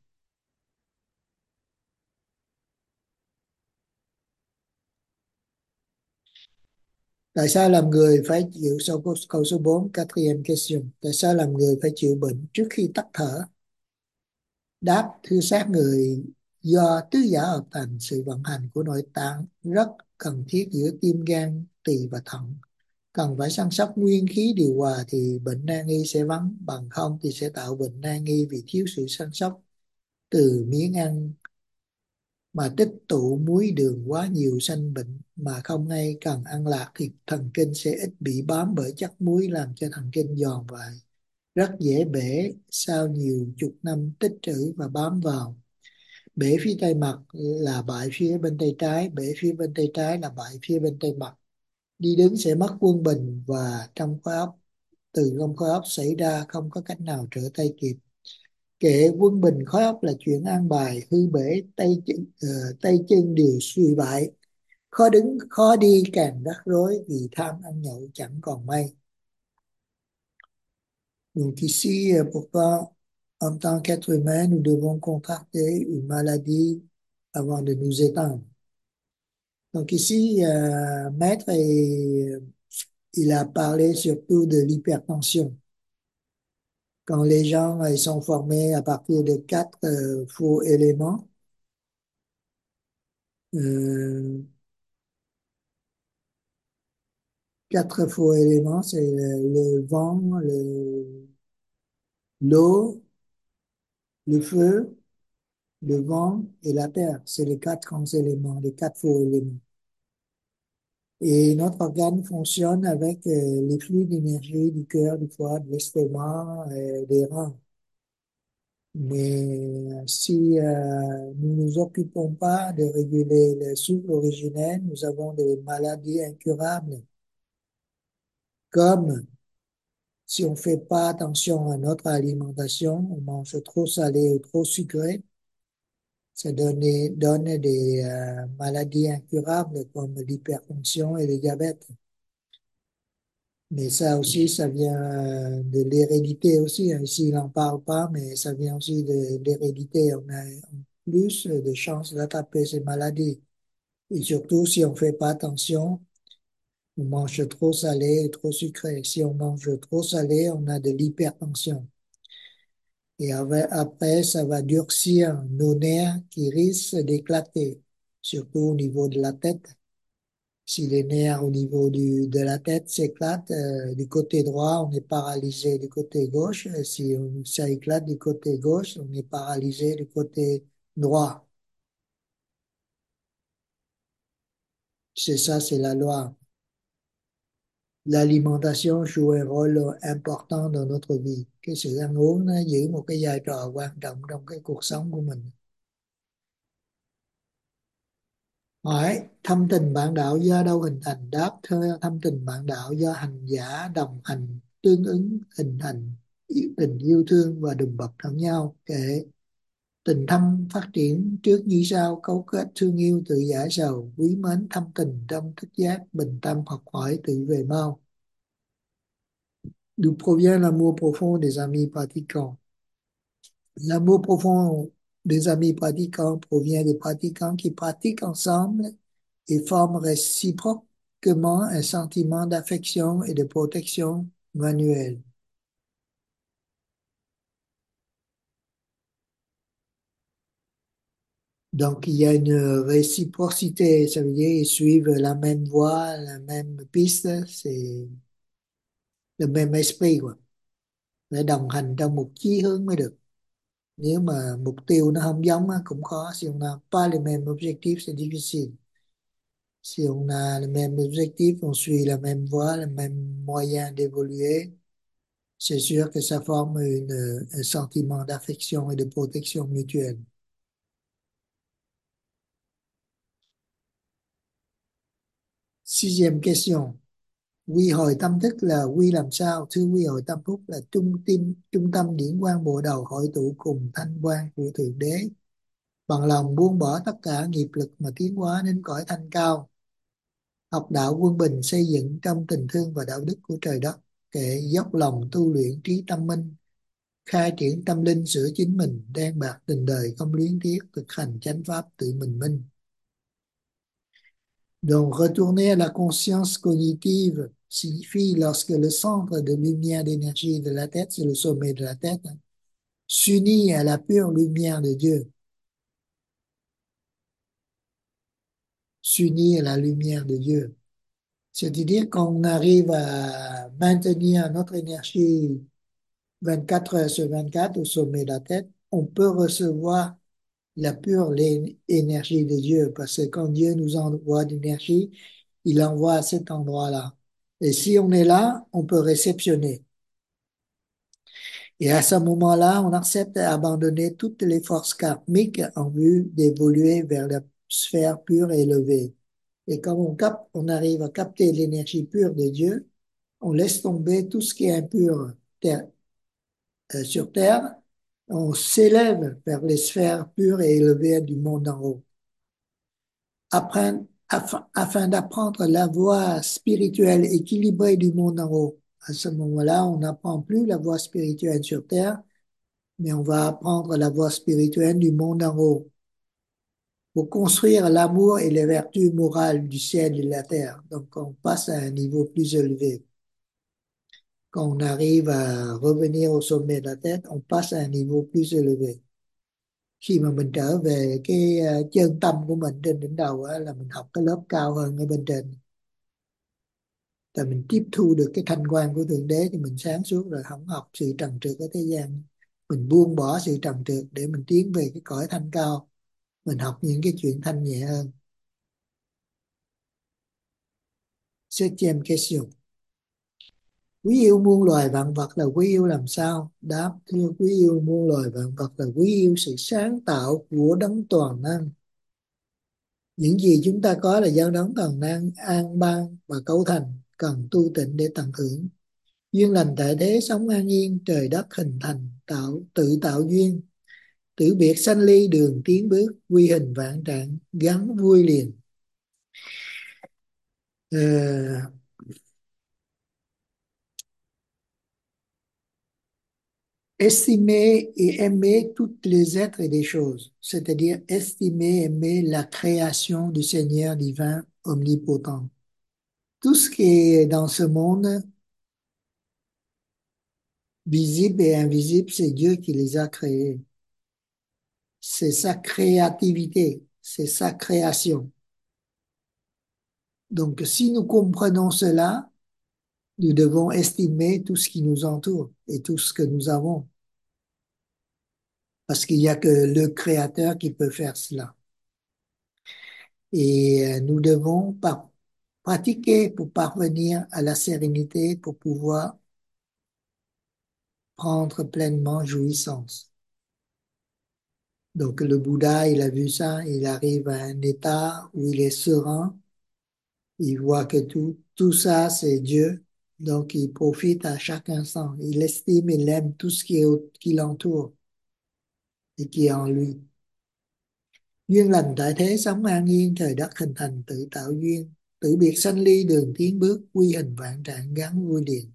Tại sao làm người phải chịu sau câu số 4, quatrième question. Tại sao làm người phải chịu bệnh trước khi tắt thở? Đáp, thưa xác người, do tứ giả hợp thành, sự vận hành của nội tạng rất cần thiết giữa tim gan, tỳ và thận. Cần phải săn sóc nguyên khí điều hòa thì bệnh nan y sẽ vắng, bằng không thì sẽ tạo bệnh nan y vì thiếu sự săn sóc từ miếng ăn mà tích tụ muối đường quá nhiều sanh bệnh, mà không hay cần ăn lạc thì thần kinh sẽ ít bị bám bởi chất muối làm cho thần kinh giòn và rất dễ bể sau nhiều chục năm tích trữ và bám vào. Bể phía tay mặt là bại phía bên tay trái, bể phía bên tay trái là bại phía bên tay mặt. Đi đứng sẽ mất quân bình và trong khối óc, từ trong khối óc xảy ra không có cách nào trở tay kịp. Kệ quân bình khối óc là chuyện an bài, hư bể tay chân đều suy bại. Khó đứng, khó đi càng rắc rối vì tham ăn nhậu chẳng còn may. Donc ici, pourquoi en tant qu'être humain, nous devons contracter une maladie avant de nous éteindre. Donc ici, Maître, il a parlé surtout de l'hypertension. Quand les gens ils sont formés à partir de quatre faux éléments, euh, quatre faux éléments, c'est le vent, l'eau, le feu, le vent et la terre. C'est les quatre grands éléments, les quatre faux éléments. Et notre organe fonctionne avec les flux d'énergie du cœur, du foie, de l'estomac, des reins. Mais si nous nous occupons pas de réguler le souffle originel, nous avons des maladies incurables, comme si on fait pas attention à notre alimentation, on mange trop salé ou trop sucré, ça donne des maladies incurables comme l'hypertension et le diabète. Mais ça aussi, ça vient de l'hérédité aussi, hein. Ici, il n'en parle pas, mais ça vient aussi de l'hérédité. On a plus de chances d'attraper ces maladies. Et surtout, si on fait pas attention, on mange trop salé et trop sucré. Si on mange trop salé, on a de l'hypertension. Et après, ça va durcir nos nerfs qui risquent d'éclater, surtout au niveau de la tête. Si les nerfs au niveau de la tête s'éclatent, du côté droit, on est paralysé du côté gauche. Et si ça éclate du côté gauche, on est paralysé du côté droit. C'est ça, c'est la loi. L'alimentation joue un rôle important dans notre vie. Cái sự ăn uống nó giữ một cái vai trò quan trọng trong cái cuộc sống của mình. Hỏi, thâm tình bạn đạo do đâu hình thành? Đáp, thưa, thâm tình bạn đạo do hành giả đồng hành tương ứng hình thành tình yêu thương và đùm bọc lẫn nhau. Kệ tình thâm phát triển trước như sau, cấu kết thương yêu tự giải sầu, quý mến thâm tình trong thức giác, bình tâm học hỏi tự về mau. D'où provient l'amour profond des amis pratiquants? L'amour profond des amis pratiquants provient des pratiquants qui pratiquent ensemble et forment réciproquement un sentiment d'affection et de protection mutuelle. Donc, il y a une réciprocité, ça veut dire ils suivent la même voie, la même piste, c'est le même esprit, quoi. Phải đồng hành trong một chí hướng mới được. Nếu mà mục tiêu nó không giống á, cũng khó. Si on n'a pas les mêmes objectifs, c'est difficile. Si on a le même objectif, on suit la même voie, le même moyen d'évoluer, c'est sûr que ça forme un sentiment d'affection et de protection mutuelle. Sixième question. Quy hồi tâm thức là quy làm sao? Thưa quy hồi tâm thức là trung tâm điển quang bộ đầu hội tụ cùng thanh quan của Thượng Đế. Bằng lòng buông bỏ tất cả nghiệp lực mà tiến hóa đến cõi thanh cao. Học đạo quân bình xây dựng trong tình thương và đạo đức của trời đất. Kệ dốc lòng tu luyện trí tâm minh, khai triển tâm linh sửa chính mình, đan bạc tình đời không luyến tiếc, thực hành chánh pháp tự mình minh. Donc, retourner à la conscience cognitive signifie lorsque le centre de lumière d'énergie de la tête, c'est le sommet de la tête, s'unit à la pure lumière de Dieu. S'unit à la lumière de Dieu. C'est-à-dire qu'on arrive à maintenir notre énergie 24 heures sur 24 au sommet de la tête, on peut recevoir la pure énergie de Dieu, parce que quand Dieu nous envoie d'énergie, il envoie à cet endroit-là. Et si on est là, on peut réceptionner. Et à ce moment-là, on accepte d'abandonner toutes les forces karmiques en vue d'évoluer vers la sphère pure et élevée. Et quand on arrive à capter l'énergie pure de Dieu, on laisse tomber tout ce qui est impur sur Terre, on s'élève vers les sphères pures et élevées du monde en haut. Afin d'apprendre la voie spirituelle équilibrée du monde en haut. À ce moment-là, on n'apprend plus la voie spirituelle sur Terre, mais on va apprendre la voie spirituelle du monde en haut. Pour construire l'amour et les vertus morales du ciel et de la terre. Donc, on passe à un niveau plus élevé. Quand on arrive à revenir au sommet de la tête, on passe à un niveau plus élevé. Khi mà mình trở về cái chân tâm của mình trên đỉnh đầu á, là mình học cái lớp cao hơn ở bên trên. Tại mình tiếp thu được cái thanh quan của Thượng Đế thì mình sáng suốt rồi, không học sự trần trượt ở thế gian. Mình buông bỏ sự trầm trượt để mình tiến về cái cõi thanh cao. Mình học những cái chuyện thanh nhẹ hơn. Septième question. Quý yêu muôn loài vạn vật là quý yêu làm sao? Đáp: thưa quý yêu muôn loài vạn vật là quý yêu sự sáng tạo của đấng toàn năng. Những gì chúng ta có là do đấng toàn năng an ban và cấu thành, cần tu tịnh để tận hưởng. Duyên lành tại thế sống an yên, trời đất hình thành, tự tạo duyên. Tử biệt sanh ly đường tiến bước, quy hình vạn trạng, gắn vui liền. Estimer et aimer toutes les êtres et les choses, c'est-à-dire estimer et aimer la création du Seigneur divin omnipotent. Tout ce qui est dans ce monde, visible et invisible, c'est Dieu qui les a créés. C'est sa créativité, c'est sa création. Donc, si nous comprenons cela, nous devons estimer tout ce qui nous entoure et tout ce que nous avons. Parce qu'il n'y a que le Créateur qui peut faire cela. Et nous devons pratiquer pour parvenir à la sérénité, pour pouvoir prendre pleinement jouissance. Donc le Bouddha, il a vu ça, il arrive à un état où il est serein, il voit que tout ça, c'est Dieu, donc il profite à chaque instant. Il estime, il aime tout ce qui l'entoure et qui est en lui. Duyên lành tại thế sống an yên, trời đất hình thành tự tạo duyên. Tử biệt sanh ly đường tiến bước, quy hình vạn trạng gắn vui liền.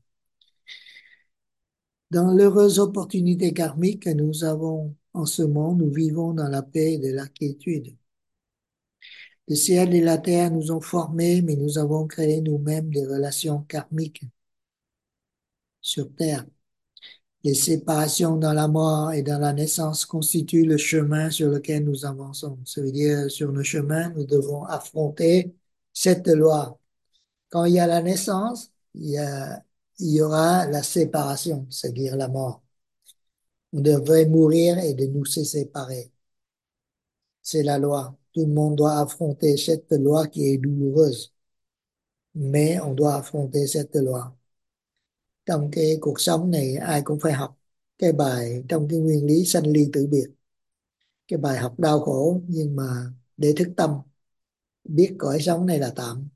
Dans l'heureuse opportunité karmique que nous avons en ce monde, nous vivons dans la paix et de la quiétude. Le ciel et la terre nous ont formés, mais nous avons créé nous-mêmes des relations karmiques sur terre. Les séparations dans la mort et dans la naissance constituent le chemin sur lequel nous avançons. Ça veut dire, sur nos chemins, nous devons affronter cette loi. Quand il y a la naissance, il y aura la séparation, c'est-à-dire la mort. On devrait mourir et de nous se séparer. C'est la loi. Tout le monde doit affronter cette loi qui est douloureuse. Mais on doit affronter cette loi. Trong cái cuộc sống này ai cũng phải học cái bài trong cái nguyên lý sanh ly tử biệt. Cái bài học đau khổ nhưng mà để thức tâm, biết cõi sống này là tạm.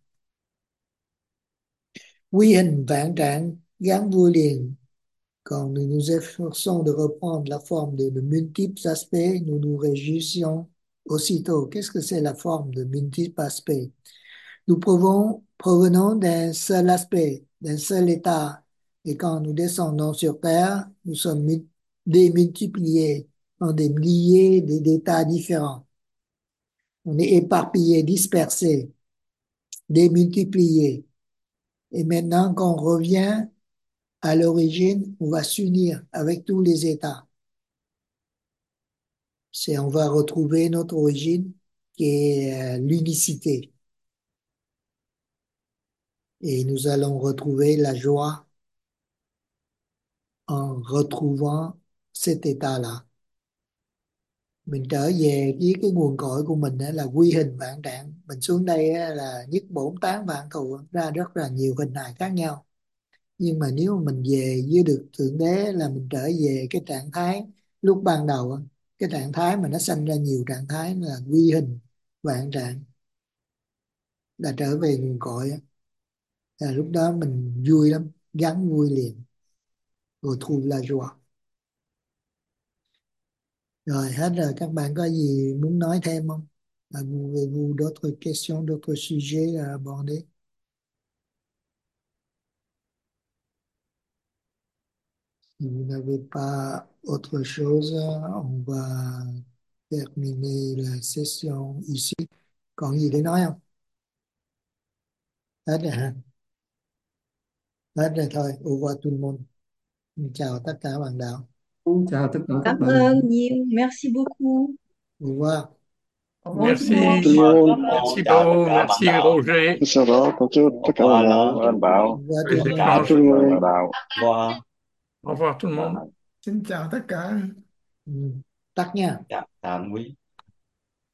Quy hình vạn trạng gắn vui liền. Quand nous nous efforçons de reprendre la forme de multiples aspects, nous nous réjouissons aussitôt. Qu'est-ce que c'est la forme de multiples aspects? Nous provenons d'un seul aspect, d'un seul état. Et quand nous descendons sur Terre, nous sommes démultipliés en des milliers d'états différents. On est éparpillés, dispersés, démultipliés. Et maintenant qu'on revient à l'origine, on va s'unir avec tous les états. On va retrouver notre origine qui est l'unicité. Et nous allons retrouver la joie en retrouvant cet état-là. Mình trở về với cái nguồn cội của mình là quy hình vạn trạng. Mình xuống đây là nhất bổn tán vạn thù, ra rất là nhiều hình hài khác nhau. Nhưng mà nếu mà mình về với được Thượng Đế là mình trở về cái trạng thái lúc ban đầu, cái trạng thái mà nó sanh ra nhiều trạng thái là quy hình vạn trạng, là trở về nguồn cội. Là lúc đó mình vui lắm, gắn vui liền, rồi thu la joie. Rồi hết rồi, các bạn có gì muốn nói thêm không? Avez-vous d'autres questions, d'autres sujets à aborder? Si vous n'avez pas autre chose, on va terminer la session ici. Còn gì để nói không? Hết rồi hả? Hết rồi thôi, au revoir tout le monde. Chào tất cả bạn đạo. Chào tất cả các Cảm bạn. ơn nhiều, merci beaucoup. Au revoir. Au revoir tout Merci, le monde. Tout le monde. merci Chào tất Bảo, cả bạn merci đạo. Roger. Ça va, tất cả bạn đạo. Cảm ơn Bảo. Au revoir Les tout le monde. Au revoir échanges. tout le monde. Bảo. Qua Au revoir tout le monde. Xin chào tất cả. Ừ. Tắt nha. Dạ, tạm quý.